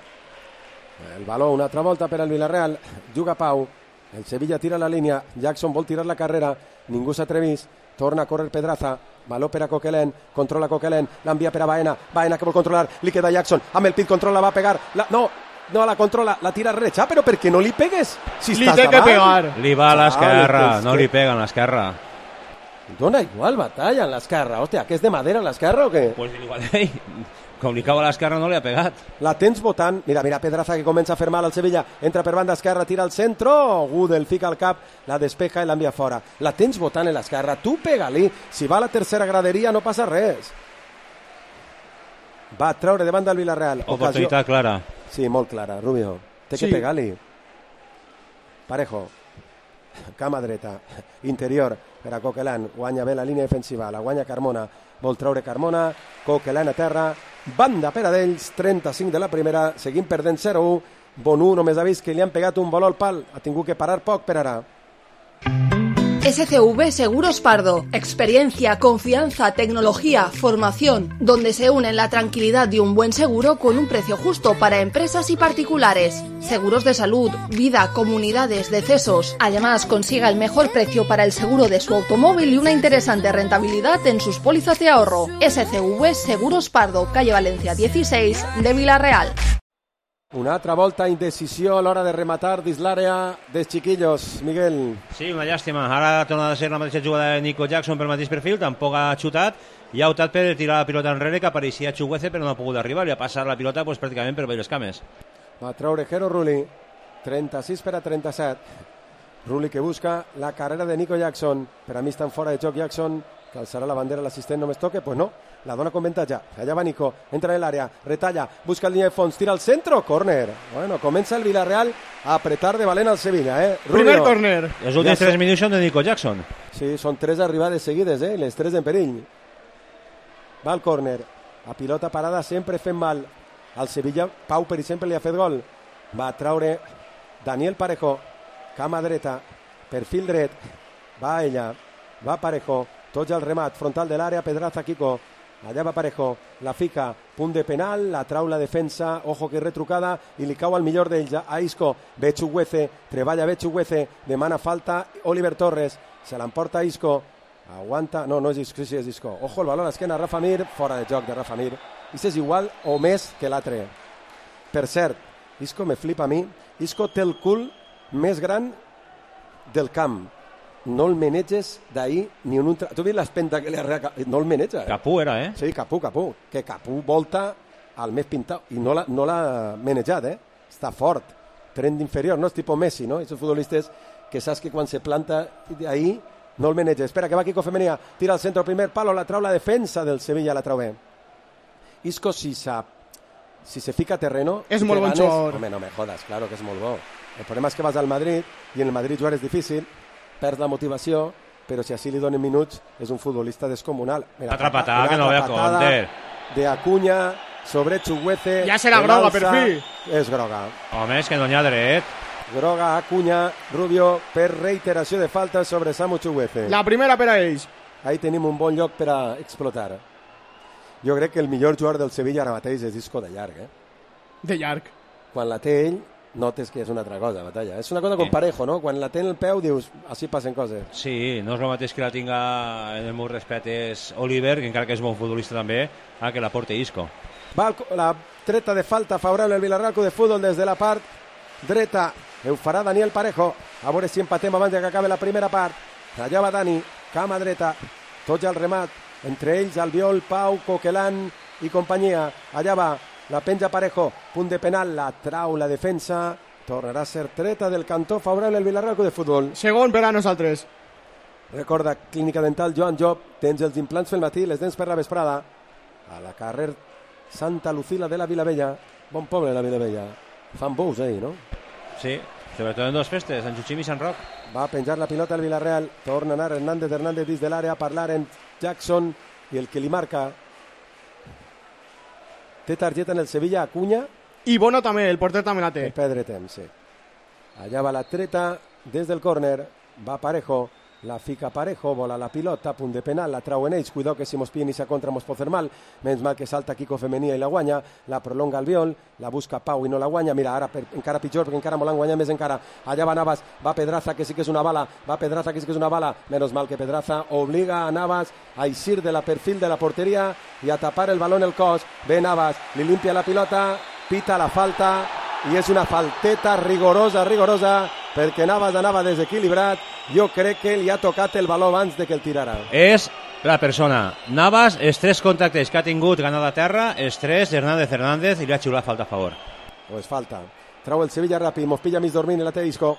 El baló una altra volta per al Villarreal, juga Pau, el Sevilla tira la línia, Jackson vol tirar la carrera, ningú s'atrevís, torna a córrer Pedraza, baló per a Coquelin, controla Coquelin, l'envia per a Baena, Baena que vol controlar, li queda Jackson, amb el pit controla, va a pegar, la, no, no la controla, la tira recha, però per què no li pegues? Si li té que pegar. Li va a l'esquerra, ah, no li pega en l'esquerra. Dona igual batalla en l'esquerra, hòstia, que és de madera l'esquerra o què? Pues igual, ei, com li cau a l'esquerra no li ha pegat. La tens votant, mira, mira Pedraza que comença a fer mal al Sevilla, entra per banda esquerra, tira al centro, Gudel fica al cap, la despeja i l'envia fora. La tens votant en l'esquerra, tu pega-li, si va a la tercera graderia no passa res. Va a treure de banda el Villarreal. Oportunitat clara. Sí, molt clara, Rubio. Té sí. que pegar-li. Parejo, cama dreta, interior per a Coquelin, guanya bé la línia defensiva, la guanya Carmona, vol treure Carmona, Coquelin a terra, banda per a d'ells, trenta-cinc de la primera, seguim perdent zero u, Bonú només ha vist que li han pegat un baló al pal, ha tingut que parar poc per ara. S C V Seguros Pardo. Experiencia, confianza, tecnología, formación, donde se unen la tranquilidad de un buen seguro con un precio justo para empresas y particulares. Seguros de salud, vida, comunidades, decesos. Además, consiga el mejor precio para el seguro de su automóvil y una interesante rentabilidad en sus pólizas de ahorro. S C V Seguros Pardo, calle Valencia dieciséis de Villarreal. Una altra volta, indecisió a l'hora de rematar dins l'àrea dels xiquillos, Miguel. Sí, una llàstima. Ara torna a ser la mateixa jugada de Nico Jackson pel mateix perfil, tampoc ha xutat i ha optat per tirar la pilota enrere, que apareixia Chuguece però no ha pogut arribar, li ha passat la pilota pues, pràcticament per les cames. Va a treure Jero Rulli, trenta-sis per a trenta-set. Rulli que busca la carrera de Nico Jackson, per a mi estan fora de joc Jackson, que alçarà la bandera l'assistent, només toque, pues no, la dona con ventaja, allà va Nico, entra en l'àrea, retalla, busca el línia de fons, tira al centro, córner. Bueno, comença el Villarreal a apretar de valent al Sevilla, eh? Rubio. Primer córner. Els últims tres minuts són de Nico Jackson. Sí, són tres arribades seguides, eh? Les tres en perill. Va al córner, a pilota parada sempre fent mal. Al Sevilla, Pau, per exemple, li ha fet gol. Va a traure Daniel Parejo, cama dreta, perfil dret, va ella, va Parejo, tots al remat, frontal de l'àrea, Pedraza, Kiko, allà va Parejo, la fica, punt de penal, la trau la defensa, ojo que retrucada, i li cau al millor d'ells, a Isco, ve Chuguece, treballa bé Chuguece, demana falta Oliver Torres, se l'emporta Isco, aguanta, no, no és Isco, sí, és Isco, ojo el baló a l'esquena, Rafa Mir, fora de joc de Rafa Mir, i és igual o més que l'altre. Per cert, Isco me flipa a mi, Isco té el cul més gran del camp. No el maneges d'ahir ni en un... Tra... Tu has vist l'espenta que li ha regalat? No el maneja. Eh? Capú era, eh? Sí, Capú, Capú. Que Capú volta al més pintat i no l'ha no manejat, eh? Està fort. Tren d'inferior, no? És tipus Messi, no? Aquests futbolistes que saps que quan se planta ahir no el maneja. Espera, que va Kiko Femenia. Tira al centre, primer palo, la trau la defensa del Sevilla, la trau bé. Isco, si sap, si se fica a terreno... És molt bon jugador. Home, no me jodas, claro que és molt bo. El problema és que vas al Madrid i en el Madrid jugar és difícil, perds la motivació, però si així li donen minuts és un futbolista descomunal. Mira, otra patada que no vea Conter. De Acuña sobre Chuguece. Ja serà groga, per fi. És groga. Home, és que no n'hi ha dret. Groga, Acuña, Rubio, per reiteració de faltes sobre Samu Chukwueze. La primera per a ells. Ahí tenim un bon lloc per a explotar. Jo crec que el millor jugador del Sevilla ara mateix és Isco de llarg, eh? De llarg. Quan la té ell, notes que és una altra cosa, Batalla. És una cosa com Parejo, no? Quan la té en el peu, dius, així passen coses. Sí, no és el mateix que la tinga en el meu respecte és Oliver, que encara que és bon futbolista també, a que la porte Isco. Va la treta de falta favorable al Villarreal Club de Futbol des de la part dreta. Ho farà Daniel Parejo. A veure si empatem abans que acabi la primera part. Allà va Dani, cama dreta, tots al remat. Entre ells Albiol, Pau, Coquelin i companyia. Allà va, la penja Parejo, punt de penal, la trau la defensa. Tornarà a ser treta del cantó favorable al Villarreal Club de Futbol. Segon per a nosaltres. Recorda, Clínica Dental Joan Job, tens els implants pel matí, les dents per la vesprada. A la carrer Santa Lucila de la Vilavella. Bon poble la Vilavella. Fan bous ahí, no? Sí, sobretot en dos festes, Sant Jutxim i Sant Roc. Va a penjar la pilota al Villarreal. Torna a anar Hernández Hernández dins de l'àrea a parlar en Jackson i el que li marca. Té targeta en el Sevilla, Acuña. I Bono també, el porter també la té. El perdre temps, sí. Allà va la treta des del córner. Va Parejo. La fica Parejo, vola la pilota, punt de penal, la trau en ells, cuidao que si mos pien i sa contra mos pot fer mal, menys mal que salta Kiko Femenia i la guanya, la prolonga Albiol, la busca Pau i no la guanya, mira, ara per, encara pitjor perquè encara molt han guanyat més encara, allà va Navas, va Pedraza que sí que és una bala, va Pedraza que sí que és una bala, menos mal que Pedraza obliga a Navas a eixir de la perfil de la porteria i a tapar el balón el cos, ve Navas, li limpia la pilota, pita la falta i és una falteta rigorosa, rigorosa, perquè Navas anava desequilibrat. Jo crec que li ha tocat el baló abans de que el tirara. És la persona. Navas, els tres contactes que ha tingut ganat a terra, els tres Hernández Hernández i li ha xiulat falta a favor. Pues falta. Trau el Sevilla ràpid, mos pilla mig dormint i la té Isco.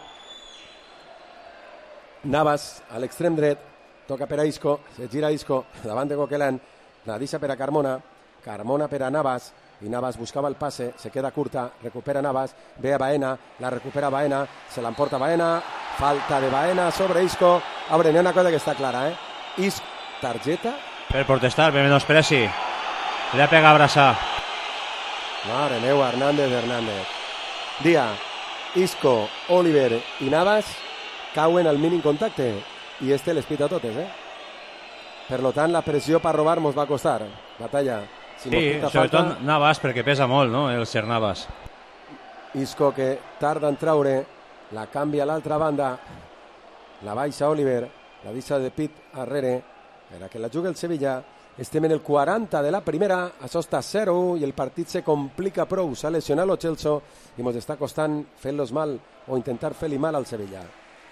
Navas a l'extrem dret, toca per a Isco, se gira Isco, davant de Coquelin, la deixa per a Carmona, Carmona per a Navas, i Navas buscava el passe, se queda curta, recupera Navas, ve a Baena, la recupera Baena, se l'emporta Baena, falta de Baena sobre Isco. A veure, n'hi ha una cosa que està clara, eh? Isco, targeta? Per protestar, per menospreci. Li ha pegat a abraçar. Mare meva, Hernández Hernández. Dia, Isco, Oliver i Navas cauen al mínim contacte i este les pita totes, eh? Per lo tant, la pressió per robar mos va costar. Batalla. Si sí, sobretot falta... Navas, perquè pesa molt, no?, el ser Navas. Isco que tarda en traure, la canvia a l'altra banda, la baixa Oliver, la deixa de Pit arrere, per a que la jugui el Sevilla. Estem en el quaranta de la primera, això està zero u i el partit se complica prou. S'ha lesionat el Chelsea i ens està costant fer-los mal o intentar fer-li mal al Sevilla.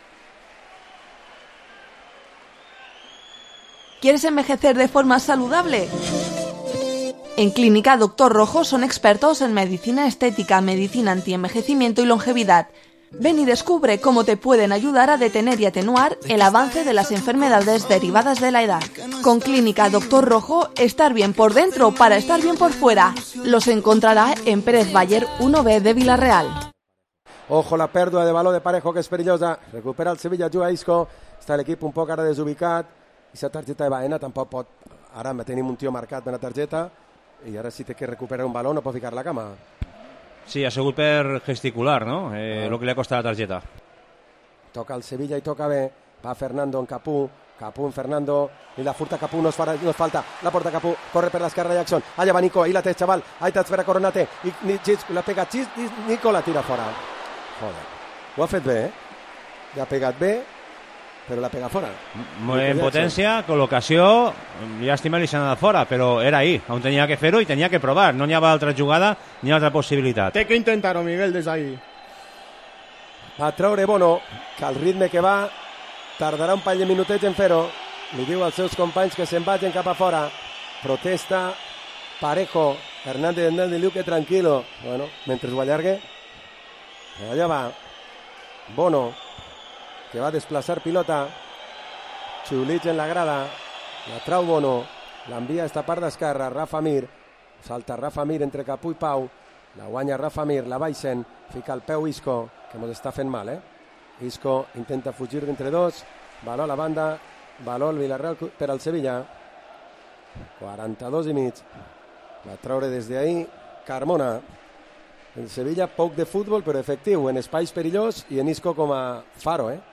¿Quieres envejecer de forma saludable? En Clínica Doctor Rojo son expertos en medicina estética, medicina antienvejecimiento y longevidad. Ven y descubre cómo te pueden ayudar a detener y atenuar el avance de las enfermedades derivadas de la edad. Con Clínica Doctor Rojo, estar bien por dentro para estar bien por fuera. Los encontrará en Pérez Bayer uno B de Villarreal. Ojo la pèrdua de baló de Parejo, que és perillosa. Recupera el Sevilla, juga Isco. Està l'equip un poc ara desubicat. I la targeta de Baena tampoc pot... Ara tenim un tio marcat en la targeta i ara si té que recuperar un baló no pot ficar la cama. Sí, ha sigut per gesticular, no? Eh, ah. Lo que li ha costat la targeta. Toca el Sevilla i toca bé. Va Fernando en Capú. Capú en Fernando. I la furta Capú, no es, farà, no es falta. La porta Capú. Corre per l'esquerra Jackson. Allà va Nico. Ahí la té, xaval. Ahí t'espera Coronate. I, ni, la pega Chis. Nico la tira fora. Joder. Ho ha fet bé, eh? Ja ha pegat bé, però la pega fora. En potència, col·locació, llàstima li s'ha anat fora, però era ahí, on tenia que fer-ho i tenia que provar. No n'hi havia altra jugada ni altra possibilitat. Té que intentar-ho, Miguel, des d'ahí. Va treure Bono, que al ritme que va tardarà un parell de minutets en fer-ho. Li diu als seus companys que se'n vagin cap a fora. Protesta Parejo. Hernández Hernández diu que tranquilo. Bueno, mentre ho allargue. Allà va Bono, que va a desplazar pilota. Xulich en la grada, la trau Bono, l'envia a esta part d'esquerra, Rafa Mir, salta Rafa Mir entre Capú i Pau, la guanya Rafa Mir, la baixen, fica el peu Isco, que ens està fent mal, eh? Isco intenta fugir d'entre dos, baló a la banda, baló al Villarreal per al Sevilla, quaranta-dos i mig, va treure des d'ahí Carmona, En Sevilla poc de futbol, però efectiu, en espais perillós i en Isco com a faro, eh?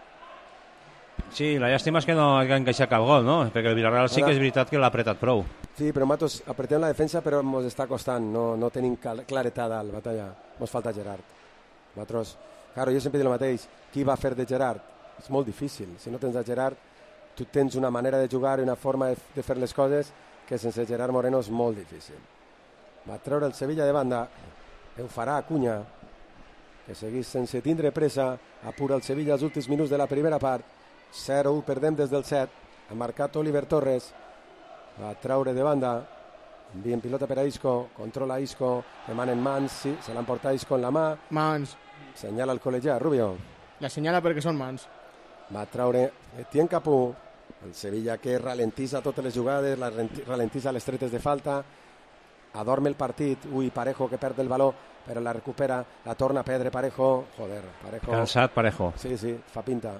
Sí, la llàstima és que no ha encaixat cap gol, no? Perquè el Villarreal sí que és veritat que l'ha apretat prou. Sí, però nosaltres apretem la defensa, però ens està costant, no, no tenim claretat al batalla. Ens falta Gerard. Nosaltres, claro, jo sempre dic el mateix, qui va fer de Gerard? És molt difícil. Si no tens a Gerard, tu tens una manera de jugar i una forma de, de fer les coses que sense Gerard Moreno és molt difícil. Va treure el Sevilla de banda, ho farà Acuña, que segueix sense tindre pressa, apura el Sevilla els últims minuts de la primera part, zero u, perdem des del set, ha marcat Oliver Torres, va treure de banda, envien pilota per a Isco, controla Isco, demanen mans, sí, se l'han portat Isco en la mà, mans, senyala el col·legiat, Rubio, la senyala perquè són mans, va treure Etienne Capú, el Sevilla que ralentissa totes les jugades, la ralentissa les tretes de falta, adorme el partit, ui, Parejo que perd el baló, però la recupera, la torna a perdre Parejo, joder, Parejo. Cansat Parejo. Sí, sí, fa pinta.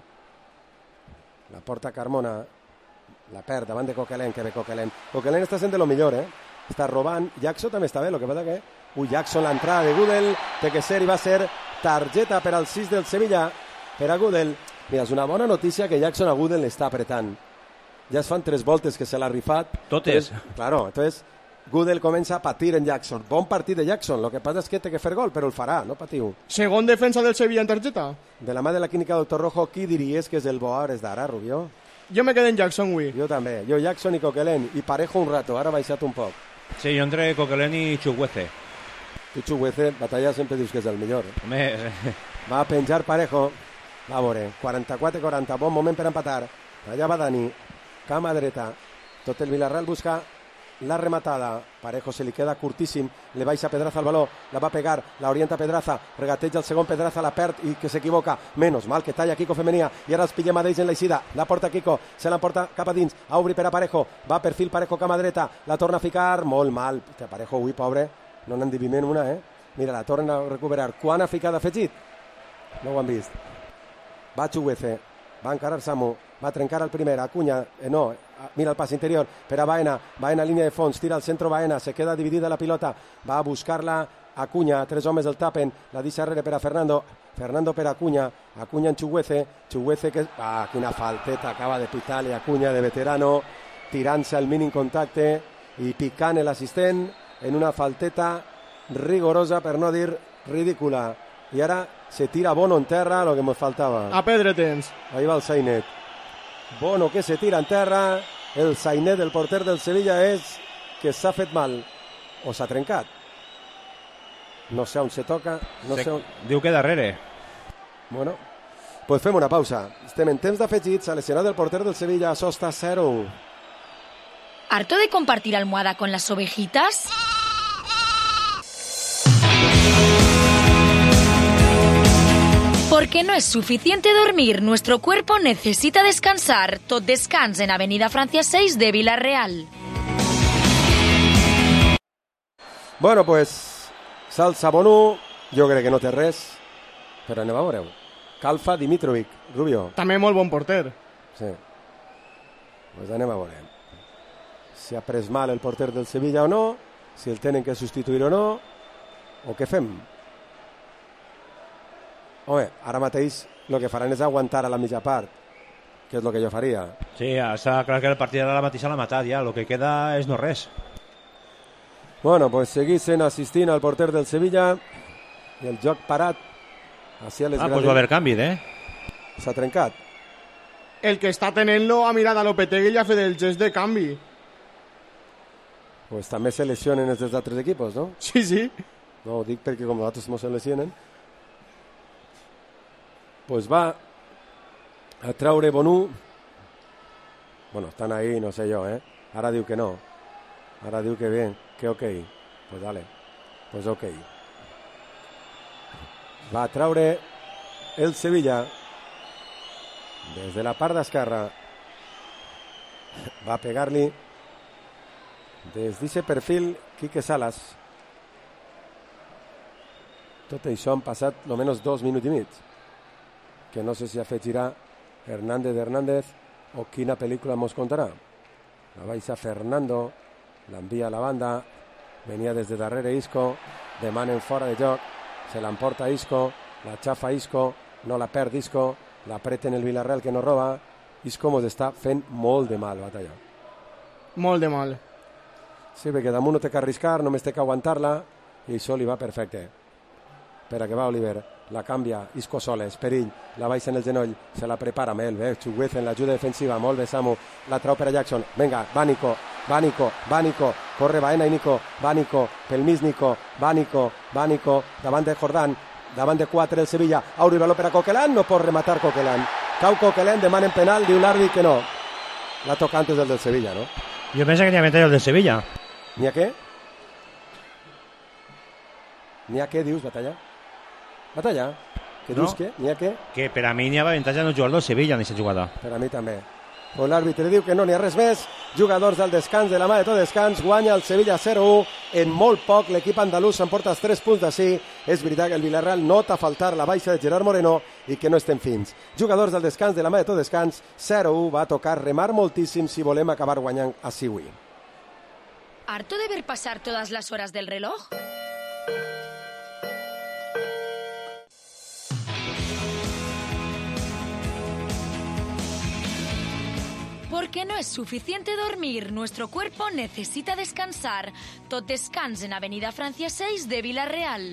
La porta Carmona, la perd davant de Coquelin, que ve Coquelin. Coquelin està sent de lo millor, eh? Està robant. Jackson també està bé, el que passa que... Ui, Jackson, l'entrada de Gudel, té que ser i va ser targeta per al sis del Sevilla, per a Gudel. Mira, és una bona notícia que Jackson a Gudel l'està apretant. Ja es fan tres voltes que se l'ha rifat. Totes. Entonces, claro, entonces Gudel comença a patir en Jackson. Bon partit de Jackson, el que passa és que té que fer gol, però el farà, no patiu. Segon defensa del Sevilla en targeta. De la mà de la clínica Doctor Rojo, qui diries que és el bo a hores d'ara, Rubio? Jo me quedo en Jackson, avui. Jo també. Jo Jackson i Coquelin. I Parejo un rato, ara ha baixat un poc. Sí, jo entre Coquelin i Chukwueze. Tu Chukwueze, batalla sempre dius que és el millor. Home... Va a penjar Parejo. Va a veure, quaranta-quatre quaranta, bon moment per empatar. Allà va Dani, cama dreta. Tot el Villarreal busca la rematada, Parejo se li queda curtíssim, le baixa Pedraza al baló, la va pegar, la orienta Pedraza, regateja el segon Pedraza, la perd i que s'equivoca, menos mal que talla Kiko Femenia, i ara els pillem a d'ells en l'eixida, la porta Kiko, se la porta cap a dins, a obrir per a Parejo, va perfil Parejo cama dreta, la torna a ficar, molt mal, Parejo, ui, pobre, no n'han diviment una, eh? Mira, la torna a recuperar, quan ha ficat afegit? No ho han vist. Va Chukwueze, va encarar Samu, va trencar el primer, Acuña, eh, no, mira el pas interior, per a Baena, Baena línia de fons, tira al centre Baena, se queda dividida la pilota, va a buscar-la Acuña, tres homes el tapen, la deixa darrere per a Fernando, Fernando per a Acuña, Acuña en Chukwueze, Chukwueze que... Ah, quina falteta acaba de pitar-li Acuña de veterano, tirant-se al mínim contacte i picant l'assistent en una falteta rigorosa, per no dir ridícula. I ara se tira Bono en terra, lo que ens faltava. A pedre tens. Ahí va el Sainet. Bono que se tira en terra, el Sainet del porter del Sevilla és que s'ha fet mal o s'ha trencat. No sé on se toca, no se... sé on... Diu que darrere. Bueno, pues fem una pausa. Estem en temps d'afegits, a lesionat del porter del Sevilla, això està zero u. ¿Harto de compartir almohada con las ovejitas? Porque no es suficiente dormir, nuestro cuerpo necesita descansar. Tot Descans en Avenida Francia seis de Villarreal. Bueno, pues, salsa Bonú, jo crec que no té res, però anem a veure-ho. Kalfa Dimitrovic, Rubio. També molt bon porter. Sí. Pues anem a veure. Si ha pres mal el porter del Sevilla o no, si el tenen que substituir o no, o què fem? Home, ara mateix el que faran és aguantar a la mitja part, que és el que jo faria. Sí, està clar que el partit ara mateixa l'ha matat ja, el que queda és no res. Bueno, pues seguissin assistint al porter del Sevilla i el joc parat. Hacia les ah, pues va haver canvi, eh? S'ha trencat. El que està tenent-lo ha mirat a Lopetegui i ha fet el gest de canvi. Pues també se lesionen els dels altres equipos, no? Sí, sí. No ho dic perquè com nosaltres no se lesionen. Pues va a traure Bonú. Bueno, estan ahí, no sé jo, eh? Ara diu que no. Ara diu que bé, que ok. Pues dale, pues ok. Va a traure el Sevilla des de la part d'esquerra. Va a pegar-li des d'aquest perfil Quique Salas. Tot això han passat almenys dos minuts i mig, que no sé si afegirà Hernández Hernández o quina pel·lícula mos contarà. La baixa Fernando, l'envia a la banda, venia des de darrere Isco, demanen fora de joc, se l'emporta Isco, la xafa Isco, no la perd Isco, la apreten el Villarreal que no roba. Isco mos està fent molt de mal, Batalla. Molt de mal. Sí, perquè damunt no té que arriscar, només té que aguantar-la, i això li va perfecte. Espera que va Oliver, la canvia, Isco soles, perill, la baixa en el genoll, se la prepara amb ell, bé, Chuguez en l'ajuda defensiva, molt bé Samu, la trau per a Jackson, venga, va Nico, va Nico, va Nico, corre Baena i Nico, va Nico, pel mig Nico, va Nico, va Nico, davant de Jordán, davant de quatre el Sevilla, Auri baló per a Coquelin, no pot rematar Coquelin, cau Coquelin, demanen penal, diu l'àrbit que no, la toca antes del del Sevilla, no? Jo penso que n'hi ha avantatge el del Sevilla. N'hi ha què? N'hi ha què, dius, Batalla? Batalla? Que dius No. què? N'hi ha què? Que per a mi n'hi ha avantatge en el jugador del Sevilla en aquesta jugada. Per a mi també. Pues l'àrbitre diu que no n'hi ha res més. Jugadors del descans, de la mà de tot descans, guanya el Sevilla zero u. En molt poc l'equip andalús s'emporta els tres punts d'ací. És veritat que el Villarreal nota faltar la baixa de Gerard Moreno i que no estem fins. Jugadors del descans, de la mà de tot descans, zero u. Va tocar remar moltíssim si volem acabar guanyant a Siwi. ¿Harto de ver pasar todas las horas del reloj? Porque no es suficiente dormir, nuestro cuerpo necesita descansar. Tot descans en Avenida Francia seis de Villarreal.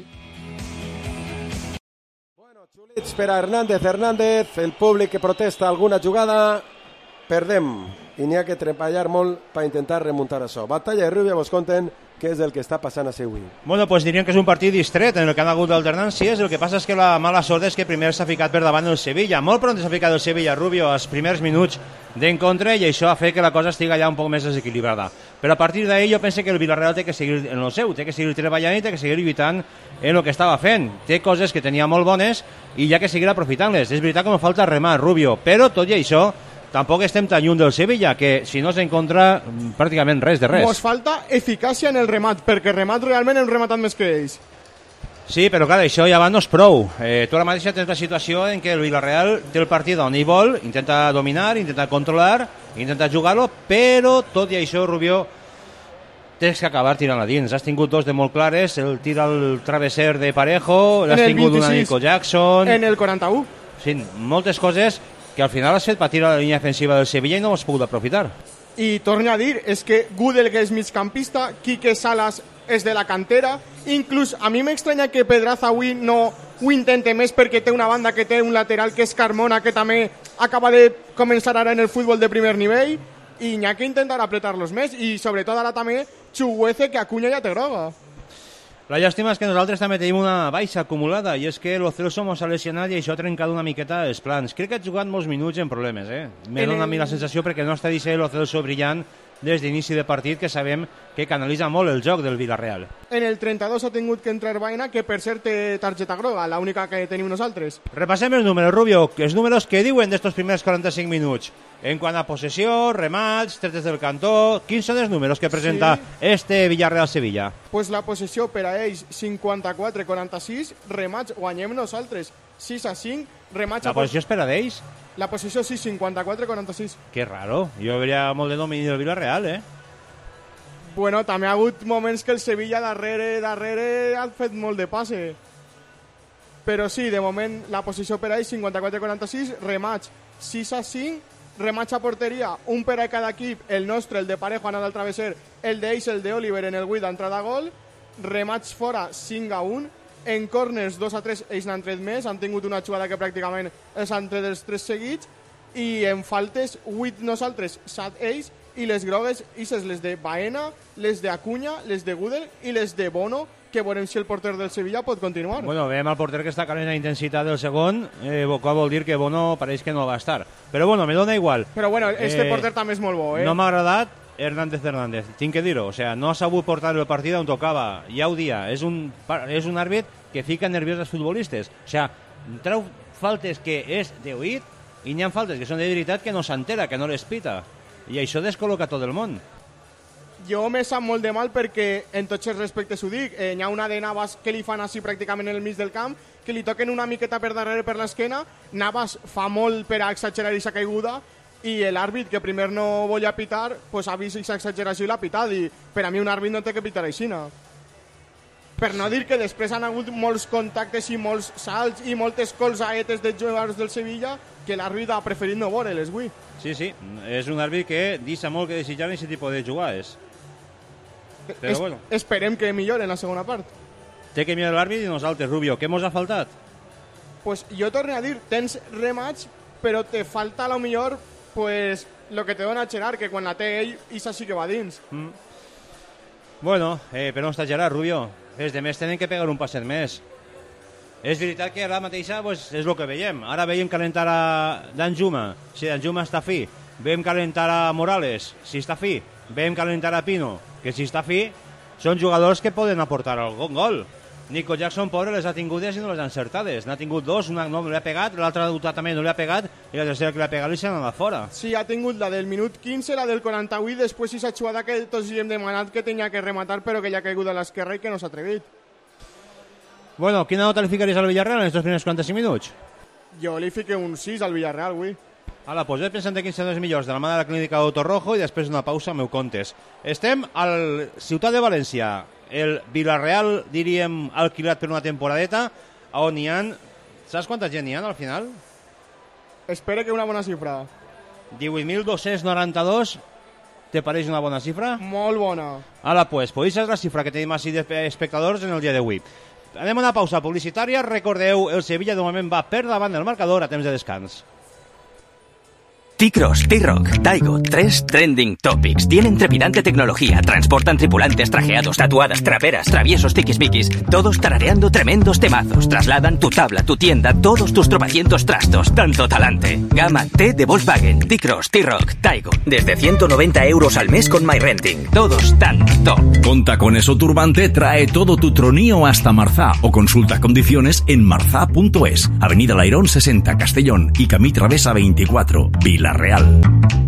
Espera Hernández, Hernández, el públic que protesta alguna jugada, perdem. I n'hi ha que treballar molt per intentar remuntar això. Batalla i Rubia vos conten què és el que està passant a Seui. Bueno, pues diríem que és un partit distret en el que han hagut alternàncies. El que passa és que la mala sort és que primer s'ha ficat per davant el Sevilla. Molt pront s'ha ficat el Sevilla Rubio als primers minuts d'encontre i això ha fet que la cosa estigui allà un poc més desequilibrada. Però a partir d'ahir jo penso que el Villarreal té que seguir en el seu, té que seguir treballant i té que seguir lluitant en el que estava fent. Té coses que tenia molt bones i ja que seguir aprofitant-les. És veritat que no falta remar Rubio, però tot i això tampoc estem tan lluny del Sevilla, que si no s'encontra pràcticament res de res. Mos falta eficàcia en el remat, perquè remat realment hem rematat més que ells. Sí, però clar, això ja va no és prou. Eh, tu ara mateix tens la situació en què el Villarreal té el partit on hi vol, intenta dominar, intenta controlar, intenta jugar-lo, però tot i això, Rubio, tens que acabar tirant a dins. Has tingut dos de molt clares, el tir al travesser de Parejo, l'has tingut una Nico Jackson... En el quaranta-u. Sí, moltes coses que al final has fet patir a la línia defensiva del Sevilla i no ho has pogut aprofitar. I torno a dir, és que Gudel, que és migcampista, Quique Salas és de la cantera, inclús a mi m'estranya que Pedraza avui no ho intente més perquè té una banda que té un lateral que és Carmona, que també acaba de començar ara en el futbol de primer nivell, i n'hi ha que intentar apretar-los més, i sobretot ara també Chuguece, que Acuña ja té groga. La llàstima és que nosaltres també tenim una baixa acumulada i és que Lo Celso mos ha lesionat i això ha trencat una miqueta els plans. Crec que ha jugat molts minuts en problemes, eh? Me dona a mi la sensació perquè no està dissent Lo Celso brillant des d'inici de partit, que sabem que canalitza molt el joc del Villarreal. En el trenta-dos ha tingut que entrar Baena, que per cert té targeta groga, l'única que tenim nosaltres. Repassem els números, Rubio, els números que diuen d'estos primers quaranta-cinc minuts. En quant a possessió, remats, tres des del cantó, quins són els números que presenta sí. este Villarreal-Sevilla? Pues la possessió per a ells cinquanta-quatre a quaranta-sis, remats guanyem nosaltres sis a cinc, remats... La possessió és per a d'ells? La possessió sí, cinquanta-quatre a quaranta-sis. Que raro, jo veria molt de domini del Villarreal, eh? Bueno, també ha hagut moments que el Sevilla darrere, darrere ha fet molt de passe. Però sí, de moment la posició per a ells cinquanta-quatre a quaranta-sis, remats sis a cinc, remats a porteria, un per a cada equip, el nostre, el de Parejo, anat al travesser, el d'ells, el d'Oliver en el vuit d'entrada a gol, remats fora cinc a un, en corners dos a tres ells n'han tret més, han tingut una jugada que pràcticament els han tret els tres seguits, i en faltes vuit nosaltres, set ells, i les grogues, ixes les de Baena, les de Acuña, les de Gudel i les de Bono, que veurem si el porter del Sevilla pot continuar. Bueno, veiem el porter que està calent la intensitat del segon, eh, Bocó vol dir que Bono pareix que no va estar. Però bueno, me dona igual. Però bueno, este eh, porter també és molt bo, eh? No m'ha agradat Hernández Hernández, tinc que dir-ho. O sea, no ha sabut portar el partit on tocava, ja ho dia. És un, és un àrbit que fica nerviós als futbolistes. O sea, treu faltes que és d'oït i n'hi ha faltes que són de veritat que no s'entera, que no les pita. I això descol·loca tot el món. Jo me sap molt de mal perquè en tots els respectes ho dic. Eh, hi ha una de Navas que li fan així pràcticament en el mig del camp, que li toquen una miqueta per darrere per l'esquena. Navas fa molt per a exagerar aquesta caiguda i l'àrbit, que primer no volia pitar, pues ha vist aquesta exageració i l'ha pitat. I per a mi un àrbit no té que pitar així. No? Per no dir que després han hagut molts contactes i molts salts i moltes colzaetes de jugadors del Sevilla que l'àrbit ha preferit no veure-les, avui. Sí, sí, és un àrbit que deixa molt que desitjar en aquest tipus de jugades. Però es, bueno. Esperem que millore en la segona part. Té que mirar l'àrbit i nosaltres, Rubio. Què mos ha faltat? Pues jo torno a dir, tens remats, però te falta a lo millor pues, lo que te dona Gerard, que quan la té ell, Isa sí que va dins. Mm. Bueno, eh, però on està Gerard, Rubio? Els demés tenen que pegar un passet més. És veritat que ara mateixa pues, és el que veiem. Ara veiem calentar a Danjuma, si Danjuma està fi. Veiem calentar a Morales, si està fi. Veiem calentar a Pino, que si està fi, són jugadors que poden aportar algun gol. Nico Jackson, pobre, les ha tingudes i no les ha encertades. N'ha tingut dos, una no li ha pegat, l'altra també no li ha pegat, i la tercera que li ha pegat li s'ha anat fora. Sí, ha tingut la del minut quinze, la del quaranta-vuit, després i s'ha jugada que tots li hem demanat que tenia que rematar, però que li ha caigut a l'esquerra i que no s'ha atrevit. Bueno, quina nota li ficaries al Villarreal en aquests primers quaranta-cinc minuts? Jo li fiqué un sis al Villarreal, avui. Ala, doncs he pensat en quins són els millors de la mà de la clínica Autorrojo i després d'una pausa meu comptes. Estem al Ciutat de València, el Villarreal, diríem, alquilat per una temporadeta, on hi ha... Saps quanta gent hi ha al final? Espera que una bona xifra. divuit mil dos-cents noranta-dos. Te pareix una bona xifra? Molt bona. Ala, pues, pues aquesta és la xifra que tenim així d'espectadors en el dia d'avui. Anem a una pausa publicitària. Recordeu, el Sevilla de moment va per davant del marcador a temps de descans. T-Cross, T-Rock, Taigo, tres trending topics. Tienen trepidante tecnología, transportan tripulantes trajeados, tatuadas, traperas, traviesos, tiquismiquis, todos tarareando tremendos temazos. Trasladan tu tabla, tu tienda, todos tus tropecientos trastos, tanto talante. Gama T de Volkswagen, T-Cross, T-Rock, Taigo. Desde ciento noventa euros al mes con MyRenting. Todos tan top. Con Tacones o Turbante trae todo tu tronío hasta Marzá o consulta condiciones en marzá punto es. Avenida Lairón sesenta, Castellón y Camí Travesa veinticuatro, Vila Real.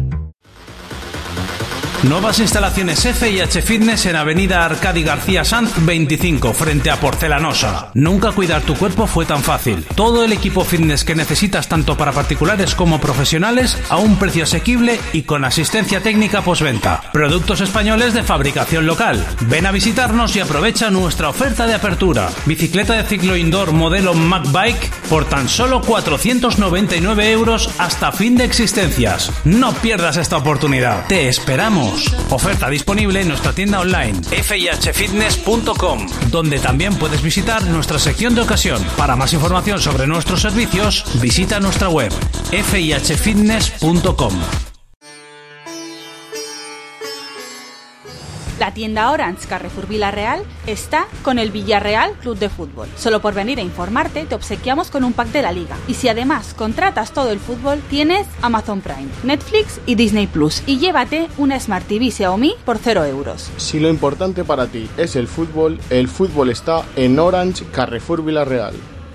Nuevas instalaciones F y H Fitness en Avenida Arcadi García Sanz veinticinco, frente a Porcelanosa. Nunca cuidar tu cuerpo fue tan fácil. Todo el equipo fitness que necesitas tanto para particulares como profesionales a un precio asequible y con asistencia técnica postventa. Productos españoles de fabricación local. Ven a visitarnos y aprovecha nuestra oferta de apertura. Bicicleta de ciclo indoor modelo MacBike por tan solo cuatrocientos noventa y nueve euros hasta fin de existencias. No pierdas esta oportunidad. Te esperamos. Oferta disponible en nuestra tienda online f i h fitness punto com, donde también puedes visitar nuestra sección de ocasión. Para más información sobre nuestros servicios, visita nuestra web f i h fitness punto com. La tienda Orange Carrefour Villarreal está con el Villarreal Club de Fútbol. Solo por venir a informarte te obsequiamos con un pack de la liga. Y si además contratas todo el fútbol, tienes Amazon Prime, Netflix y Disney Plus. Y llévate una Smart T V Xiaomi por cero euros. Si lo importante para ti es el fútbol, el fútbol está en Orange Carrefour Villarreal.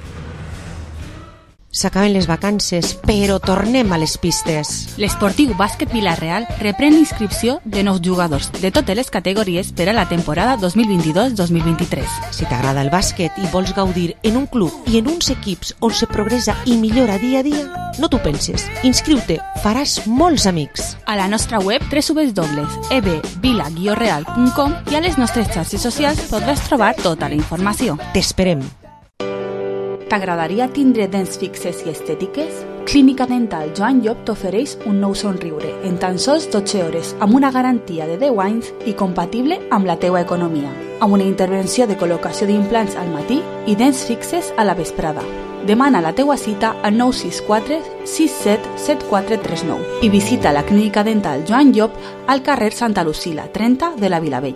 S'acaben les vacances, però tornem a les pistes. L'Esportiu Bàsquet Villarreal reprèn l'inscripció de nous jugadors de totes les categories per a la temporada dos mil vint-i-dos dos mil vint-i-tres. Si t'agrada el bàsquet i vols gaudir en un club i en uns equips on se progressa i millora dia a dia, no t'ho penses. Inscriu-te, faràs molts amics. A la nostra web w w w punt e b vila guió real punt com i a les nostres xarxes socials podràs trobar tota la informació. T'esperem. T'agradaria tindre dents fixes i estètiques? Clínica Dental Joan Llop t'ofereix un nou somriure en tan sols dotze hores amb una garantia de deu anys i compatible amb la teua economia, amb una intervenció de col·locació d'implants al matí i dents fixes a la vesprada. Demana la teua cita al nou sis quatre sis set set quatre tres nou i visita la Clínica Dental Joan Llop al carrer Santa Lucila, trenta de la Vilavella.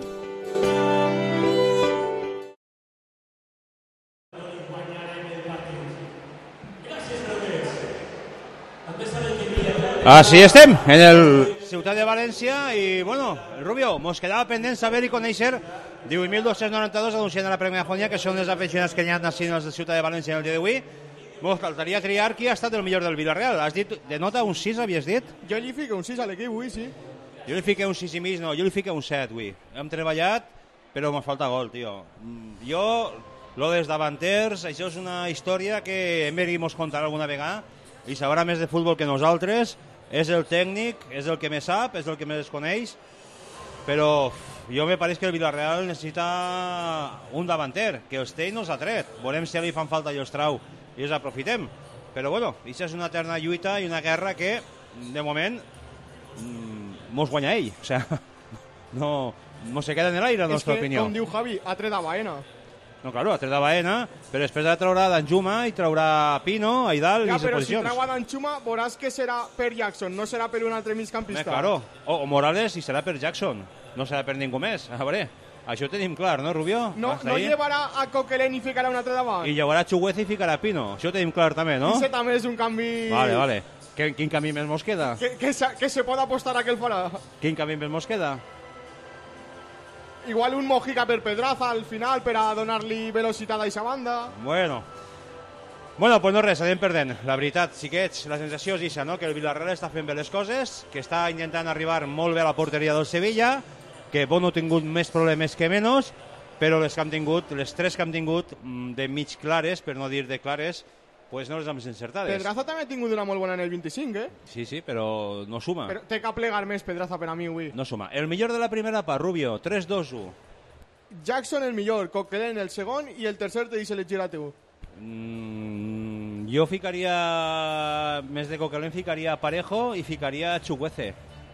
Així estem, en el Ciutat de València i, bueno, Rubio, mos quedava pendent saber i conèixer divuit mil dos-cents noranta-dos anunciant a la Primera Jonia, que són els aficionats que hi ha naixent els de Ciutat de València en el dia d'avui. Mos faltaria triar qui ha estat el millor del Villarreal. Has dit, de nota, un sis, havies dit? Jo li fico un sis a l'equip avui, sí. Jo li fiqué un sis i mig, no, jo li fiqué un set avui. Hem treballat, però mos falta gol, tio. Jo, lo dels davanters, això és una història que hem venit mos contar alguna vegada i sabrà més de futbol que nosaltres. És el tècnic, és el que més sap, és el que més coneix, però jo me pareix que el Villarreal necessita un davanter, que els té i no els ha tret. Veurem si li fan falta i els trau i els aprofitem. Però bueno, això és una eterna lluita i una guerra que, de moment, mos guanya ell. O sea, no, no se queda en l'aire, la nostra opinió. És que, com diu Javi, ha tret a Baena. No, claro, ha tret a Baena, però després ha de traure Danjuma i traurà Pino, Aidal i ja, les però posicions. si treu a Danjuma veuràs que serà per Jackson, no serà per un altre migcampista. Eh, claro, o, o Morales i serà per Jackson, no serà per ningú més. A veure, això ho tenim clar, no, Rubio? No, Hasta no ahí. llevarà a Coquelin i ficarà un altre davant. I llevarà Chugueza i ficarà Pino, això ho tenim clar també, no? I això també és un canvi... Vale, vale. Quin, quin camí més mos queda? Que, que, se, que se pot apostar a que el farà. Quin camí més mos queda? Igual un Mojica per Pedraza al final per a donar-li velocitat a aquesta banda. Bueno. Bueno, pues no res, anem perdent. La veritat, sí que ets, la sensació és això, no? Que el Villarreal està fent bé les coses, que està intentant arribar molt bé a la porteria del Sevilla, que Bono ha tingut més problemes que menys, però les que han tingut, les tres que han tingut de mig clares, per no dir de clares, pues no les hem encertades. Pedraza també ha tingut una molt bona en el vint-i-cinc, eh? Sí, sí, però no suma. Però té que plegar més Pedraza per a mi avui. No suma. El millor de la primera part, Rubio, tres dos u. Jackson el millor, Coquelin el segon i el tercer te deixa elegir a tu. Mm, jo ficaria, més de Coquelin, ficaria Parejo i ficaria Chuguece.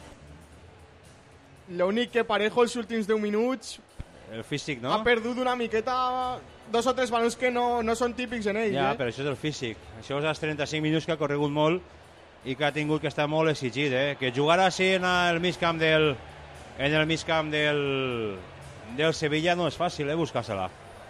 L'únic que Parejo els últims deu minuts... El físic, no? Ha perdut una miqueta dos o tres balons que no, no són típics en ell, ja, eh? però això és el físic. Això és els trenta-cinc minuts que ha corregut molt i que ha tingut que estar molt exigit, eh? Que jugar així en el mig camp del, en el mig camp del, del Sevilla no és fàcil, eh? Buscar-se-la.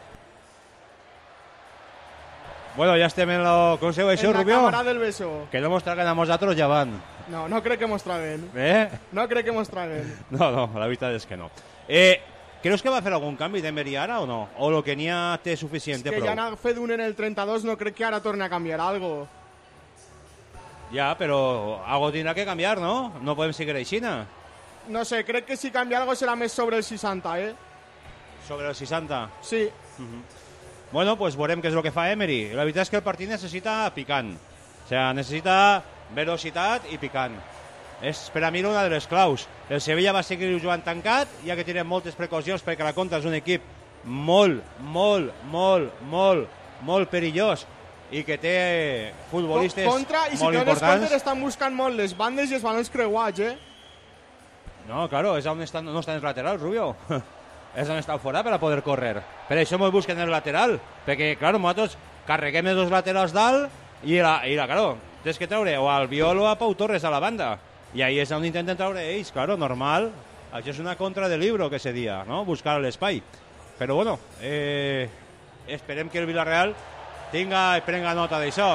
Bueno, ja estem en lo... Com seu això, en Rubio? En la càmera del beso. Que no mos traguen a nosaltres ja van. No, no crec que mos traguen. Eh? No crec que mos traguen. No, no, la veritat és que no. Eh... Creus que va fer algun canvi d'Emery ara o no? O lo que n'hi ha té suficient, té prou? És que ja n'ha fet un en el trenta-dos, no crec que ara torni a canviar algo. Ja, però algo tindrà que canviar, no? No podem seguir aixina. No sé, crec que si canvia algo serà més sobre el seixanta, eh? Sobre el seixanta? Sí. Uh-huh. Bueno, pues veurem què és el que fa Emery. La veritat és que el partit necessita picant. O sigui, necessita velocitat i picant. És per a mi una de les claus. El Sevilla va seguir jugant tancat, ja que tenen moltes precaucions perquè la contra és un equip molt, molt, molt, molt, molt perillós i que té futbolistes contra, i si molt importants. I si importants. contra estan buscant molt les bandes i els balons creuats, eh? No, claro, és on estan, no estan els laterals, Rubio. És on estan fora per a poder córrer. Per això molt busquen el lateral, perquè, claro, nosaltres carreguem els dos laterals dalt i, la, i la, claro, tens que treure o al Viol o a Pau Torres a la banda. I ahí és on intenten treure ells, claro, normal. Això és una contra de libro que se dia, ¿no? Buscar l'espai. Però bueno, eh, esperem que el Villarreal tinga i prenga nota d'això.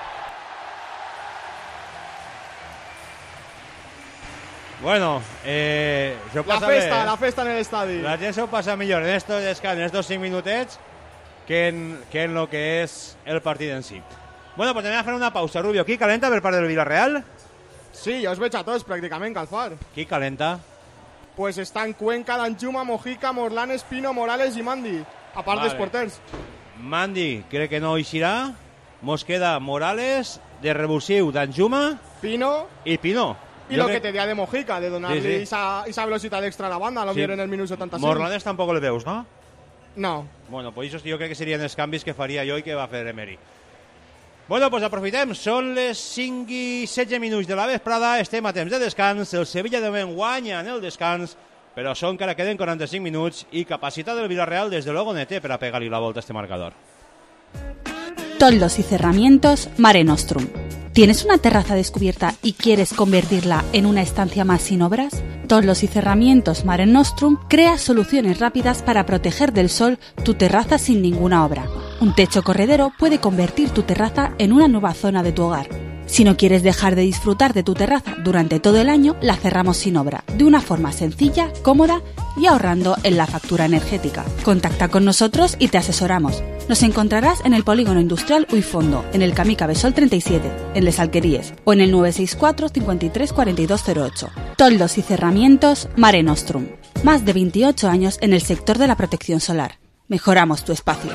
Bueno, eh, la festa, bé. la festa en l'estadi. La gent s'ho passa millor en estos descans, en estos cinc minutets, que en, que en lo que és el partit en si. Bueno, pues anem a fer una pausa, Rubio. Qui calenta per part del Villarreal? Sí, ja us veig a tots pràcticament calfar. Qui calenta? Pues estan Cuenca, Danjuma, Mojica, Morlan, Espino, Morales i Mandi, a part vale. dels porters. Mandi crec que no eixirà. Mos queda Morales, de revulsiu Danjuma, Pino i Pino. I lo que te dia de Mojica, de donar-li sí, sí. esa, esa velocitat extra a la banda, a lo sí. en el minut setanta-cinc. Morlanes tampoc el veus, no? No. Bueno, pues això jo crec que serien els canvis que faria jo i que va fer Emery. Bueno, pues aprofitem, són les cinc i setze minuts de la vesprada, estem a temps de descans, el Sevilla de moment guanya en el descans, però són que ara queden quaranta-cinc minuts i capacitat del Villarreal des de luego no té per a pegar-li la volta a este marcador. Toldos y cerramientos Mare Nostrum. ¿Tienes una terraza descubierta y quieres convertirla en una estancia más sin obras? Toldos y cerramientos Mare Nostrum crea soluciones rápidas para proteger del sol tu terraza sin ninguna obra. Un techo corredero puede convertir tu terraza en una nueva zona de tu hogar. Si no quieres dejar de disfrutar de tu terraza durante todo el año, la cerramos sin obra, de una forma sencilla, cómoda y ahorrando en la factura energética. Contacta con nosotros y te asesoramos. Nos encontrarás en el Polígono Industrial Uifondo, en el Camí Cabesol treinta y siete, en Les Alqueríes, o en el nueve seis cuatro, cincuenta y tres, cuarenta y dos cero ocho. Toldos y cerramientos Mare Nostrum. Más de veintiocho años en el sector de la protección solar. Mejoramos tu espacio.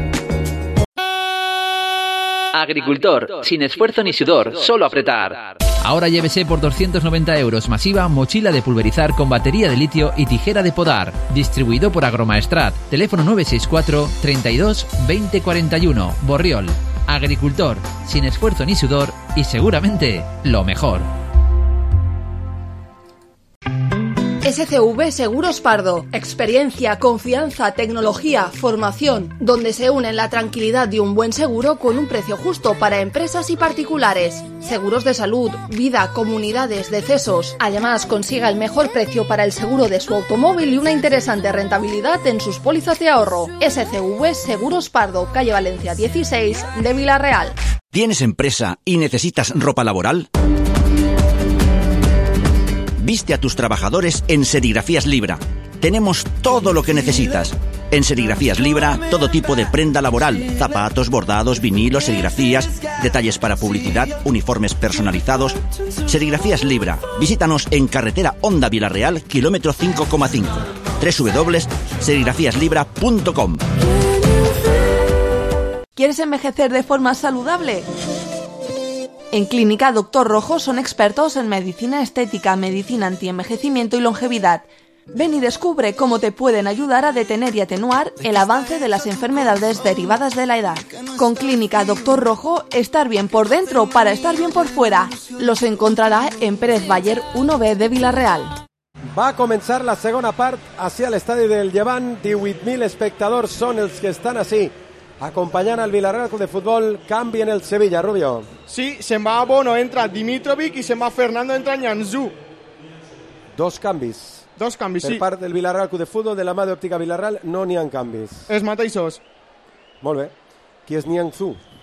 Agricultor, sin esfuerzo ni sudor, solo apretar. Ahora llévese por doscientos noventa euros masiva mochila de pulverizar con batería de litio y tijera de podar. Distribuido por Agromaestrat. Teléfono nueve seis cuatro, treinta y dos, veinte cuarenta y uno. Borriol. Agricultor. Sin esfuerzo ni sudor y seguramente lo mejor. S C V Seguros Pardo. Experiencia, confianza, tecnología, formación, donde se unen la tranquilidad de un buen seguro con un precio justo para empresas y particulares. Seguros de salud, vida, comunidades, decesos. Además, consiga el mejor precio para el seguro de su automóvil y una interesante rentabilidad en sus pólizas de ahorro. S C V Seguros Pardo, calle Valencia dieciséis de Villarreal. ¿Tienes empresa y necesitas ropa laboral? Viste a tus trabajadores en Serigrafías Libra. Tenemos todo lo que necesitas. En Serigrafías Libra, todo tipo de prenda laboral, zapatos, bordados, vinilos, serigrafías, detalles para publicidad, uniformes personalizados. Serigrafías Libra. Visítanos en carretera Honda Villarreal, kilómetro cinco coma cinco. doble u doble u doble u punto serigrafías libra punto com. ¿Quieres envejecer de forma saludable? En Clínica Doctor Rojo son expertos en medicina estética, medicina antienvejecimiento y longevidad. Ven y descubre cómo te pueden ayudar a detener y atenuar el avance de las enfermedades derivadas de la edad. Con Clínica Doctor Rojo, estar bien por dentro para estar bien por fuera. Los encontrarà en Pérez Baller uno B de Villarreal. Va a començar la segona part hacia l'estadi del Llevant. divuit mil espectadors són els que estan així, acompanyant al Villarreal Club de Futbol. Canvi en el Sevilla, Rubio. Sí, se'n va a Bono, entra Dimitrovic i se'n va Fernando, entra Nianzú. Dos canvis. Dos canvis, per sí. Per part del Villarreal Club de Futbol, de la mà d'Òptica Villarreal, no n'hi ha canvis. Els mateixos. Molt bé. Qui és Nianzú?